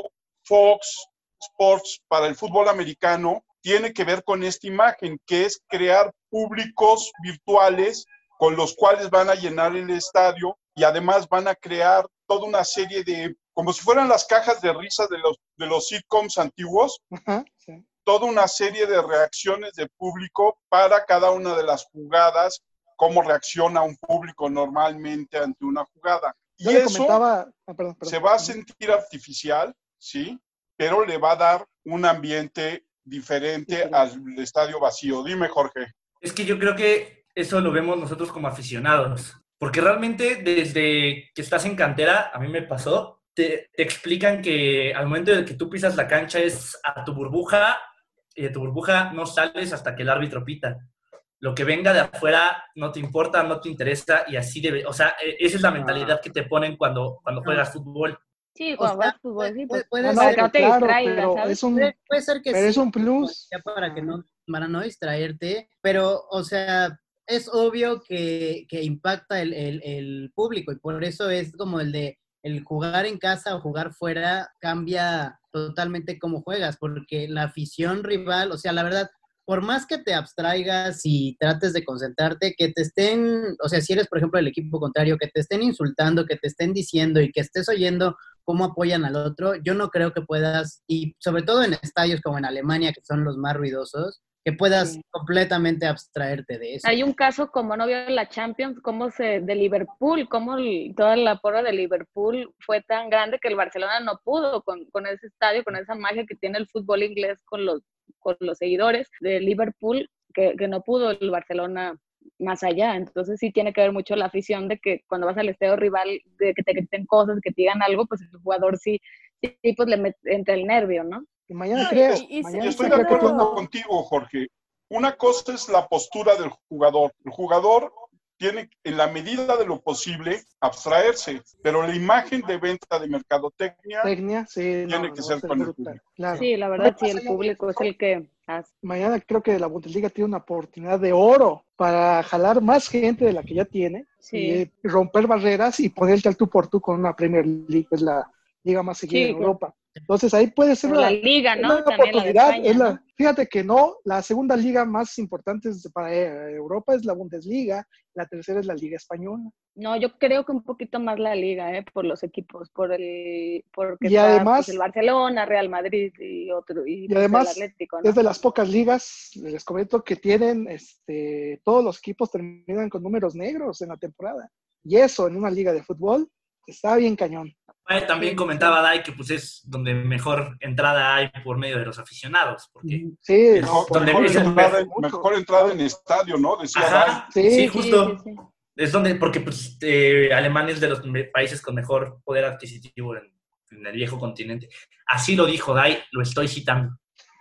Fox Sports para el fútbol americano, tiene que ver con esta imagen, que es crear públicos virtuales con los cuales van a llenar el estadio y además van a crear toda una serie de, como si fueran las cajas de risa de los, de los sitcoms antiguos, Ajá, sí. toda una serie de reacciones de público para cada una de las jugadas, cómo reacciona un público normalmente ante una jugada. Y Yo le eso comentaba, ah, perdón, perdón. se va a sentir artificial, ¿sí? Pero le va a dar un ambiente diferente Diferente. al estadio vacío. Dime, Jorge. Es que yo creo que eso lo vemos nosotros como aficionados, porque realmente desde que estás en cantera, a mí me pasó, te, te explican que al momento de que tú pisas la cancha es a tu burbuja, y de tu burbuja no sales hasta que el árbitro pita. Lo que venga de afuera no te importa, no te interesa, y así debe, o sea, esa es la mentalidad que te ponen cuando, cuando juegas fútbol. Sí, O cuando sea, vas fútbol, sí, puede, pues, puede Ah, no, para ser, que no te claro, distraigas, pero ¿sabes? es un, puede, puede ser que pero sí, es un plus. ya para que Ah, no, para no distraerte, pero, o sea, es obvio que, que impacta el, el, el público y por eso es como el de el jugar en casa o jugar fuera cambia totalmente cómo juegas, porque la afición rival, o sea, la verdad, por más que te abstraigas y trates de concentrarte, que te estén, o sea, si eres, por ejemplo, el equipo contrario, que te estén insultando, que te estén diciendo y que estés oyendo cómo apoyan al otro, yo no creo que puedas, y sobre todo en estadios como en Alemania, que son los más ruidosos, que puedas Sí. completamente abstraerte de eso. Hay un caso, como no vio la Champions, cómo se, de Liverpool, cómo el- toda la porra de Liverpool fue tan grande que el Barcelona no pudo con, con ese estadio, con esa magia que tiene el fútbol inglés con los, con los seguidores de Liverpool, que, que no pudo el Barcelona más allá. Entonces sí tiene que ver mucho la afición de que cuando vas al estadio rival, de que te griten cosas, que te digan algo, pues el jugador sí, sí pues le mete, entra el nervio, ¿no? Y mañana No, creo, y- y- y mañana Y estoy de creo que acuerdo tiene- contigo, Jorge. Una cosa es la postura del jugador. El jugador tiene, en la medida de lo posible, abstraerse, pero la imagen de venta de mercadotecnia Tecnia, sí, tiene no, que no, ser va a ser con el brutal, público. claro. Sí, la No, verdad, y sí, más el allá de público es eso, el que hace. mañana creo que la Bundesliga tiene una oportunidad de oro para jalar más gente de la que ya tiene y Sí, eh, romper barreras y ponerte al tú por tú con una Premier League, que es la liga más seguida sí, en con- Europa. Entonces ahí puede ser por una, la liga, una ¿no? También la de oportunidad. España, Es la, ¿no? fíjate que no, la segunda liga más importante es para eh, Europa es la Bundesliga, la tercera es la Liga Española. No, yo creo que un poquito más la liga, ¿eh? Por los equipos, por el, porque Y está además, pues, el Barcelona, Real Madrid y otro, y, Y pues, el además, Atlético, ¿no? es de las pocas ligas, les comento, que tienen, este, todos los equipos terminan con números negros en la temporada. Y eso en una liga de fútbol está bien cañón. Eh, También Sí, comentaba Dai que pues es donde mejor entrada hay por medio de los aficionados, porque Sí, es no, por donde Mejor es el entrada, en- mucho. mejor entrada en estadio, ¿no? Decía Dai. ajá, Sí, sí, Sí, justo. sí, sí. Es donde, porque pues, eh, Alemania es de los me- países con mejor poder adquisitivo en, en el viejo continente. Así lo dijo Dai, lo estoy citando.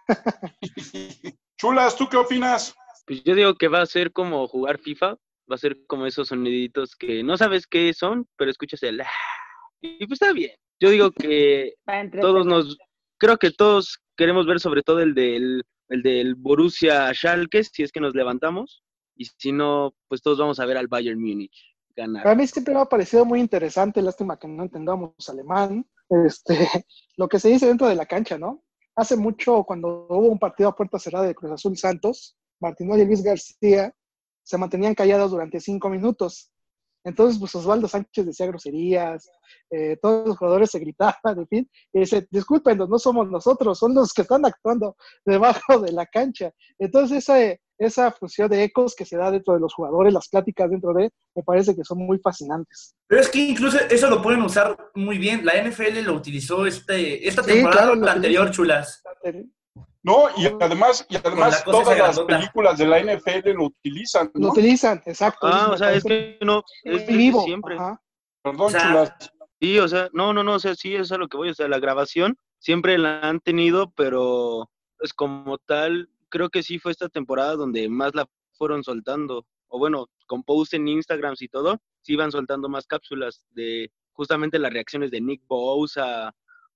Chulas, ¿tú qué opinas? Pues yo digo que va a ser como jugar FIFA, va a ser como esos soniditos que no sabes qué son, pero escuchas el... "ah", y pues está bien. Yo digo que Para entretener. todos nos... Creo que todos queremos ver sobre todo el del, el del Borussia Schalke, si es que nos levantamos, y si no, pues todos vamos a ver al Bayern Múnich ganar. A mí siempre me ha parecido muy interesante, lástima que no entendamos alemán, este, lo que se dice dentro de la cancha, ¿no? Hace mucho, cuando hubo un partido a puerta cerrada de Cruz Azul Santos, Martinoli y Luis García se mantenían callados durante cinco minutos. Entonces, pues Osvaldo Sánchez decía groserías, eh, todos los jugadores se gritaban, en fin, y dice, discúlpenos, no somos nosotros, son los que están actuando debajo de la cancha. Entonces, esa, esa fusión de ecos que se da dentro de los jugadores, las pláticas dentro de, me parece que son muy fascinantes. Pero es que incluso eso lo pueden usar muy bien. La N F L lo utilizó este, esta Sí, temporada claro, o lo la anterior, utiliza. chulas. No, y además, y Con la además cosa todas esa las grandota. películas de la N F L lo utilizan, Lo ¿no? utilizan, exacto. Ah, eso o me sea, es parece que no, es, es muy de vivo. siempre. Ajá. Perdón, O sea, chulas. Sí, o sea, no, no, no, o sea, sí, es a lo que voy, o sea, la grabación siempre la han tenido, pero pues como tal, creo que sí fue esta temporada donde más la fueron soltando. O bueno, con posts en Instagrams y todo, sí iban soltando más cápsulas de justamente las reacciones de Nick Bosa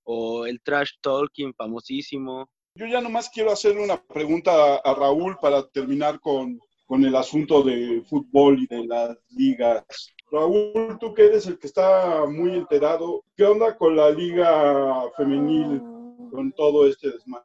o el trash talking famosísimo. Yo ya nomás quiero hacerle una pregunta a, a Raúl para terminar con, con el asunto de fútbol y de las ligas. Raúl, tú que eres el que está muy enterado, ¿qué onda con la liga femenil, con todo este desmadre?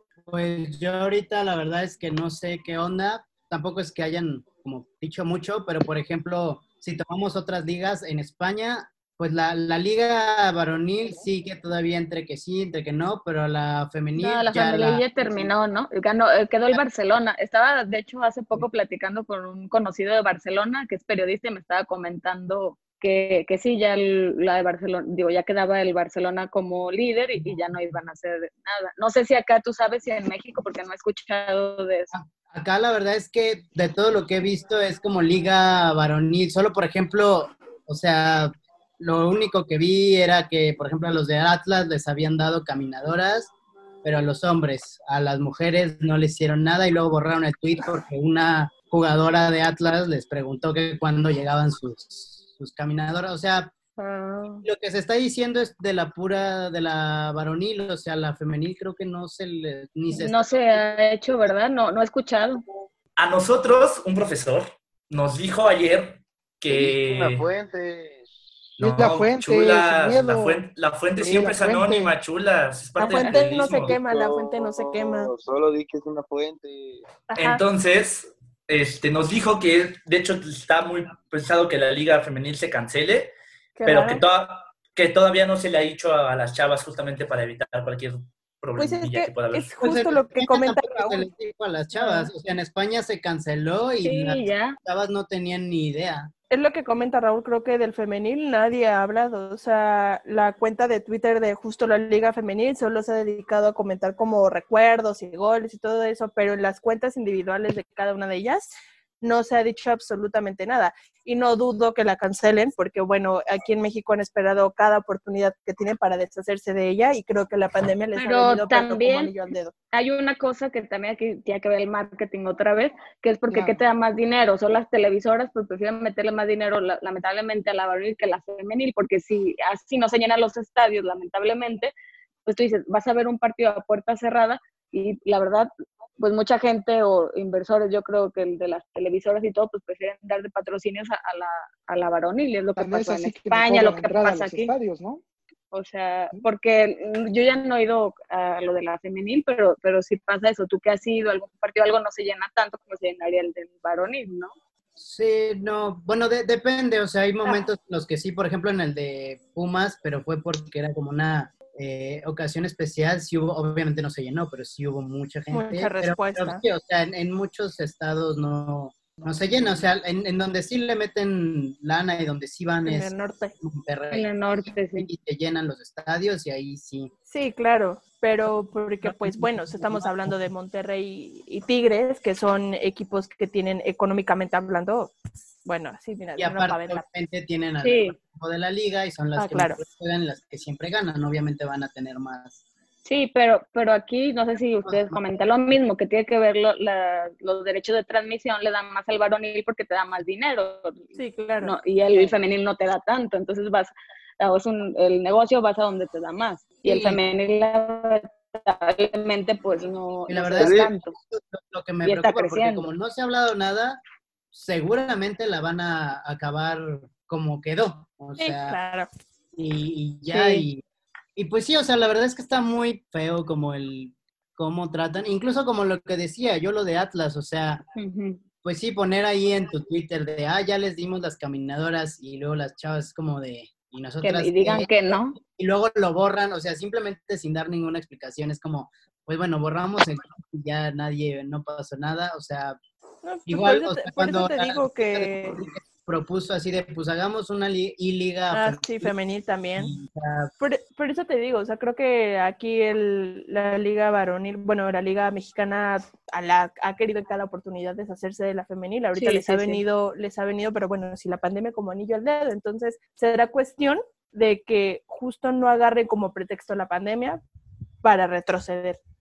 Pues yo ahorita la verdad es que no sé qué onda, tampoco es que hayan como dicho mucho, pero por ejemplo, si tomamos otras ligas en España, pues la, la liga varonil sigue todavía entre que sí, entre que no, pero la femenil No, la ya femenil la... ya terminó, ¿no? Ganó, eh, quedó el Barcelona. Estaba, de hecho, hace poco platicando con un conocido de Barcelona, que es periodista, y me estaba comentando que, que sí, ya el- la de Barcelona, digo, ya quedaba el Barcelona como líder y, y ya no iban a hacer nada. No sé si acá tú sabes si en México, porque no he escuchado de eso. Acá la verdad es que de todo lo que he visto es como liga varonil. Solo, por ejemplo, o sea, lo único que vi era que, por ejemplo, a los de Atlas les habían dado caminadoras, pero a los hombres, a las mujeres no les hicieron nada y luego borraron el tweet porque una jugadora de Atlas les preguntó que cuándo llegaban sus, sus caminadoras. O sea, Ah. lo que se está diciendo es de la pura, de la varonil, o sea, la femenil creo que no se le, ni se No se ha hecho, ¿verdad? No, no he escuchado. A nosotros, un profesor nos dijo ayer Te diste una que... fuente. Y la No, fuente, sin chulas, la miedo. fuente, la fuente Sí, siempre la es fuente. anónima, chulas, es La parte del fuente no se periodismo. quema, la fuente no se quema. Solo di que es una fuente. Ajá. Entonces, este, nos dijo que, de hecho, está muy pensado que la liga femenil se cancele, Qué pero raro. que, toda- que todavía no se le ha dicho a, a las chavas justamente para evitar cualquier Pues es problemilla que que pueda haber. es Pues en justo lo que España comenta tampoco se Raúl. les dijo a las chavas, o sea, en España se canceló y Sí, las ya. chavas no tenían ni idea. Es lo que comenta Raúl, creo que del femenil nadie ha hablado. O sea, la cuenta de Twitter de justo la Liga Femenil solo se ha dedicado a comentar como recuerdos y goles y todo eso, pero en las cuentas individuales de cada una de ellas no se ha dicho absolutamente nada. Y no dudo que la cancelen, porque bueno, aquí en México han esperado cada oportunidad que tienen para deshacerse de ella y creo que la pandemia les Pero ha venido pero como también anillo al dedo. hay una cosa que también aquí tiene que ver el marketing otra vez, que es porque Claro. ¿qué te da más dinero? Son las televisoras, pues prefieren meterle más dinero la- lamentablemente a la varonil que a la femenil, porque si así no se llenan los estadios, lamentablemente, pues tú dices, vas a ver un partido a puerta cerrada y la verdad, pues mucha gente o inversores, yo creo que el de las televisoras y todo, pues prefieren dar de patrocinios a, a la, a la varonil, y es lo que Tan es pasó en así que no España, lo cobran que entrada a pasa los aquí. estadios, ¿no? O sea, porque mm, yo ya no he ido a lo de la femenil, pero, pero sí pasa eso. Tú que has ido a algún partido, algo no se llena tanto como se llenaría el del varonil, ¿no? Sí, no, bueno, de- depende, o sea, hay momentos en los que sí, por ejemplo, en el de Pumas, pero fue porque era como una eh, ocasión especial, sí hubo, obviamente no se llenó, pero sí hubo mucha gente, Mucha pero, pero respuesta. sí, o sea, en, en muchos estados no, no se llena, o sea, en, en donde sí le meten lana y donde sí van En es el norte. En Monterrey, el norte, sí. y se llenan los estadios y ahí sí. Sí, claro, pero porque pues bueno, estamos hablando de Monterrey y Tigres, que son equipos que tienen económicamente hablando, bueno, sí, mira, Y de una aparte, paventa. obviamente, tienen al Sí. mejor equipo de la liga y son las Ah, que claro. mejor juegan, las que siempre ganan. Obviamente van a tener más. Sí, pero, pero aquí no sé si ustedes comentan lo mismo, que tiene que ver lo- la- los derechos de transmisión le dan más al varonil porque te da más dinero. Sí, claro. No, y el femenil no te da tanto, entonces vas, ah, es un, el negocio vas a donde te da más. Y el Sí. femenil lamentablemente pues no, Y la no te verdad da es que tanto. lo, lo que me Y está preocupa, porque creciendo. como no se ha hablado nada, seguramente la van a acabar como quedó. O Sí, sea, claro. y, y ya, Sí. y, y pues sí, o sea, la verdad es que está muy feo como el cómo tratan, incluso como lo que decía yo, lo de Atlas, o sea, Ujú. pues sí, poner ahí en tu Twitter de, ah, ya les dimos las caminadoras y luego las chavas como de, y Que nosotras, y digan ¿qué? que no. Y luego lo borran, o sea, simplemente sin dar ninguna explicación, es como, pues bueno, borramos el y ya nadie, no pasó nada, o sea, No, pues igual, por eso o te, sea, por eso cuando te la digo Liga de que... Puerto Rico propuso así de, pues hagamos una li- y liga Ah, femenil, sí, femenil también. y, o sea, Por, por eso te digo, o sea, creo que aquí el, la liga varonil, bueno, la liga mexicana a la, ha querido en cada oportunidad deshacerse de la femenil. Ahorita Sí, les sí, ha sí. venido, les ha venido, pero bueno, si la pandemia como anillo al dedo, entonces será cuestión de que justo no agarre como pretexto la pandemia para retroceder.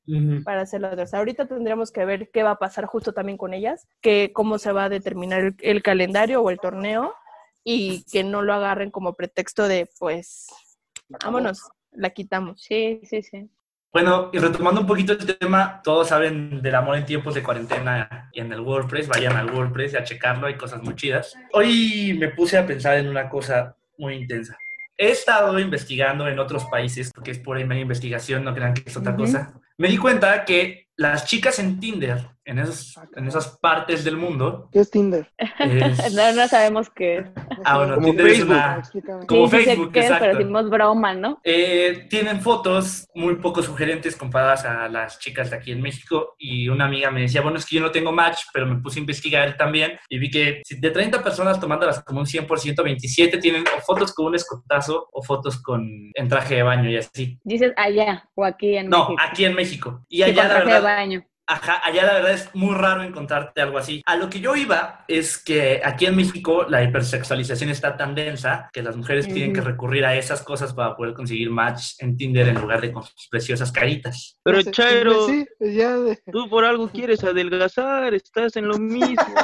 Ujú. para hacerlo. O sea, ahorita tendríamos que ver qué va a pasar justo también con ellas, que cómo se va a determinar el, el calendario o el torneo y que no lo agarren como pretexto de, pues, vámonos, la quitamos. Sí, sí, sí. Bueno, y retomando un poquito el tema, todos saben del amor en tiempos de cuarentena y en el WordPress, vayan al WordPress y a checarlo, hay cosas muy chidas. Hoy me puse a pensar en una cosa muy intensa. He estado investigando en otros países, porque es por ahí media investigación, no crean que es otra Ujú. cosa. Me di cuenta que las chicas en Tinder, en, esos, en esas partes del mundo, ¿Qué es Tinder? es... No, no sabemos qué es. No Ah, sé. bueno, Como Tinder es Facebook. una... Explícame. Como Sí, sí sé Facebook, qué es, pero exacto. decimos broma, ¿no? Eh, tienen fotos muy poco sugerentes comparadas a las chicas de aquí en México y una amiga me decía, bueno, es que yo no tengo match, pero me puse a investigar también y vi que si de treinta personas tomándolas como un cien por ciento, veintisiete tienen o fotos con un escotazo o fotos con en traje de baño y así. Dices allá o aquí en No, México. aquí en México. Y Sí, allá con la traje de verdad... baño. Ajá, allá la verdad es muy raro encontrarte algo así. A lo que yo iba es que aquí en México la hipersexualización está tan densa que las mujeres tienen que Ujú. recurrir a esas cosas para poder conseguir match en Tinder en lugar de con sus preciosas caritas. Pero Ya sé, Chairo, sí, ya de- tú por algo quieres adelgazar, estás en lo mismo.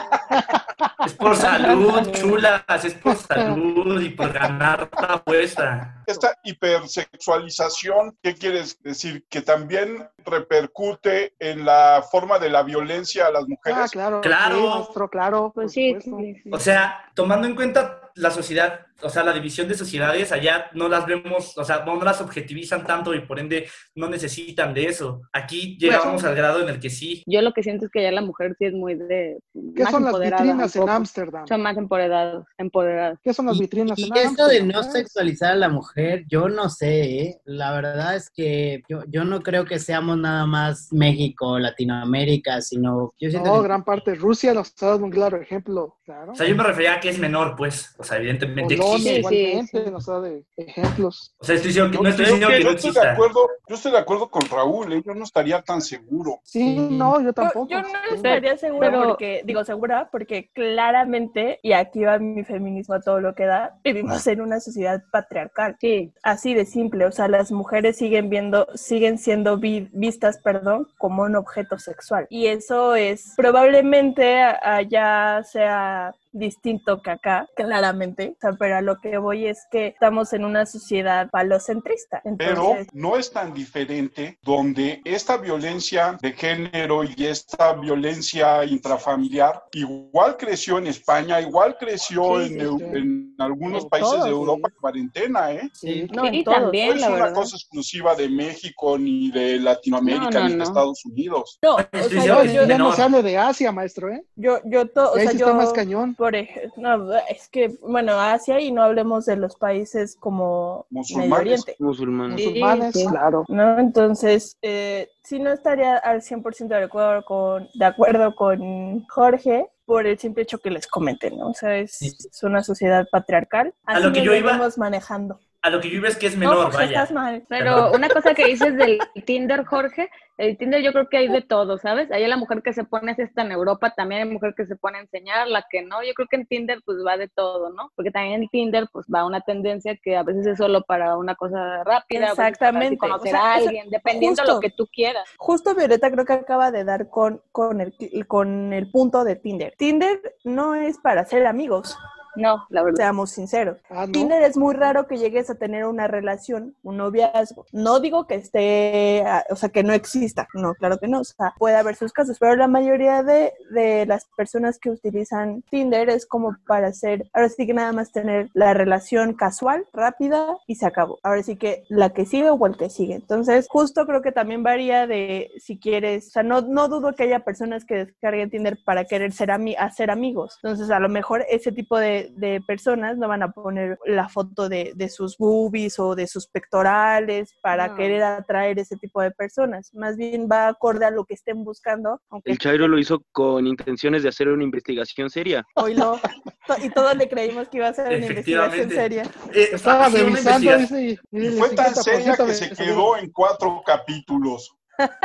Es por salud, chulas, es por salud y por ganar la apuesta. Esta hipersexualización, ¿qué quieres decir? ¿Que también repercute en la forma de la violencia a las Ah, mujeres? claro, Claro. sí, maestro, claro, por Pues sí, supuesto. sí, sí. O sea, tomando en cuenta la sociedad, o sea, la división de sociedades, allá no las vemos, o sea, no las objetivizan tanto y por ende no necesitan de eso. Aquí llegamos al grado en el que sí. Yo lo que siento es que ya la mujer sí es muy de... ¿Qué más son las empoderada vitrinas un en poco. Ámsterdam? Son más empoderados, empoderados. ¿Qué son las Y, vitrinas y en esto de Ámsterdam? no ¿Ves? sexualizar a la mujer, yo no sé, ¿eh? La verdad es que yo, yo no creo que seamos nada más México, Latinoamérica, sino yo siento No, que... gran parte. Rusia nos está dando un claro ejemplo, claro. O sea, yo me refería a que es menor, pues. O sea, evidentemente Polonia existe. Sí, sí, igualmente sí. nos da de ejemplos. O sea, estoy diciendo que, Yo no estoy creo diciendo que que yo no estoy de exista. acuerdo, yo estoy de acuerdo con Raúl, ¿eh? Yo no estaría tan seguro. Sí, Sí. no, yo Yo, tampoco. yo no Sí. estaría segura pero- porque, digo segura, porque claramente, y aquí va mi feminismo a todo lo que da, vivimos en una sociedad patriarcal. Sí, Así de simple, o sea, las mujeres siguen viendo, siguen siendo vi- vistas, perdón, como un objeto sexual. Y eso es, probablemente a- allá sea distinto que acá, claramente, o sea, pero a lo que voy es que estamos en una sociedad falocentrista. Pero Entonces, no es tan diferente donde esta violencia de género y esta violencia intrafamiliar igual creció en España, igual creció Sí, en, sí, Eu- sí. en algunos En países todos, de Europa sí. en cuarentena, ¿eh? Sí. no, sí, en todos. No también, es la una verdad. cosa exclusiva de México, ni de Latinoamérica, No, no, ni de no. Estados Unidos. No, o Estoy sea, diciendo yo, que No, es yo, ya no menor. se hable de Asia, maestro, ¿eh? yo, yo, to- o Y ahí sea, sí yo, está más cañón. por ejemplo, no, es que, bueno, Asia y no hablemos de los países como Musulmanes. Medio Oriente, Musulmanes. Sí, Musulmanes, sí. claro. ¿no? Entonces, eh, sí no estaría al cien por ciento de acuerdo con, de acuerdo con Jorge por el simple hecho que les comenten, ¿no? O sea, es, Sí. es una sociedad patriarcal. A Así lo que nos yo iba- venimos manejando. A lo que yo iba es que es No, menor, Jorge, vaya. estás mal. Pero una cosa que dices del Tinder, Jorge, el Tinder yo creo que hay de todo, ¿sabes? Hay la mujer que se pone así hasta en Europa, también hay mujer que se pone a enseñar, la que no. Yo creo que en Tinder pues va de todo, ¿no? Porque también en Tinder pues va una tendencia que a veces es solo para una cosa rápida, a veces para así Exactamente. conocer O sea, a eso- alguien, dependiendo de justo. lo que tú quieras. Justo Violeta creo que acaba de dar con, con, el, con el punto de Tinder. Tinder no es para ser amigos, No, la verdad. seamos sinceros. Ah, ¿no? Tinder es muy raro que llegues a tener una relación, un noviazgo. No digo que esté, ah, o sea, que no exista. No, claro que no. O sea, puede haber sus casos, pero la mayoría de, de las personas que utilizan Tinder es como para hacer, ahora sí que nada más tener la relación casual, rápida y se acabó. Ahora sí que la que sigue o el que sigue. Entonces, justo creo que también varía de si quieres, o sea, no, no dudo que haya personas que descarguen Tinder para querer ser, ami hacer amigos. Entonces, a lo mejor ese tipo de de personas no van a poner la foto de, de sus boobies o de sus pectorales para No. querer atraer ese tipo de personas. Más bien va acorde a lo que estén buscando, aunque El Chairo lo hizo con intenciones de hacer una investigación seria. hoy lo... Y todos le creímos que iba a ser una investigación Efectivamente. seria. Eh, Estaba hacía una revisando, investigación. dice, y, Y el fue tan cincuenta por ciento seria que de se seguro. quedó en cuatro capítulos.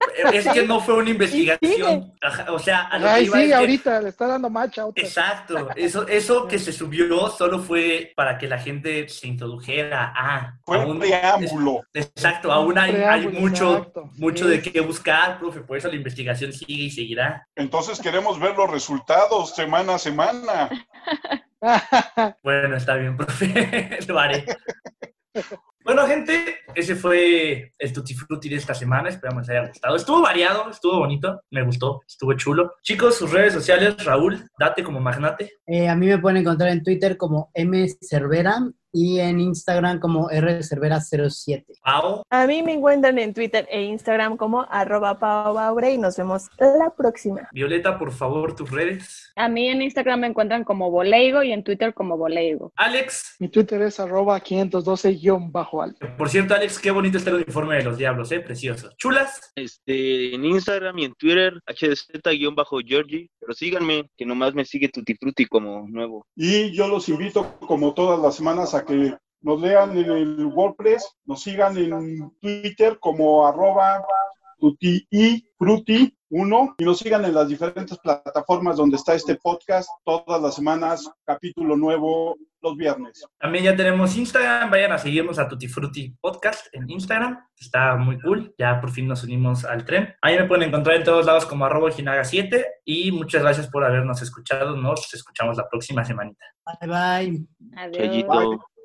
es que no fue una investigación. Ajá, o sea, a lo Ay, que iba sí, es que- ahorita le está dando match a otra. Exacto, eso, eso que se subió solo fue para que la gente se introdujera a... Fue a un un- preámbulo. Exacto, aún hay, hay Preámbulo, mucho, exacto. mucho Sí, de sí. qué buscar, profe, por eso la investigación sigue y seguirá. Entonces queremos ver los resultados semana a semana. Bueno, está bien, profe, lo haré. Bueno, gente, ese fue el Tutti Frutti de esta semana. Esperamos les haya gustado. Estuvo variado, estuvo bonito, me gustó, estuvo chulo. Chicos, sus redes sociales, Raúl, date como magnate. Eh, a mí me pueden encontrar en Twitter como M Cervera y en Instagram como R Cervera cero siete. Pau, A mí me encuentran en Twitter e Instagram como arroba paobaure y nos vemos la próxima. Violeta, por favor, tus redes. A mí en Instagram me encuentran como Boleigo y en Twitter como Boleigo. Alex, Mi Twitter es arroba quinientos doce guión bajo al. por cierto, Alex, qué bonito está el uniforme de los Diablos, ¿eh? Precioso. Chulas, Este, en Instagram y en Twitter, H D Z-Georgie, pero síganme, que nomás me sigue Tutti Frutti como nuevo. Y yo los invito, como todas las semanas, a que nos lean en el WordPress, nos sigan en Twitter como arroba tutti y frutti uno y nos sigan en las diferentes plataformas donde está este podcast todas las semanas, capítulo nuevo los viernes. también ya tenemos Instagram, vayan a seguirnos a Tutti Frutti Podcast en Instagram, está muy cool, ya por fin nos unimos al tren. Ahí me pueden encontrar en todos lados como arroba Ojinaga siete y muchas gracias por habernos escuchado, nos escuchamos la próxima semanita. Bye, bye. Adiós. Chayito.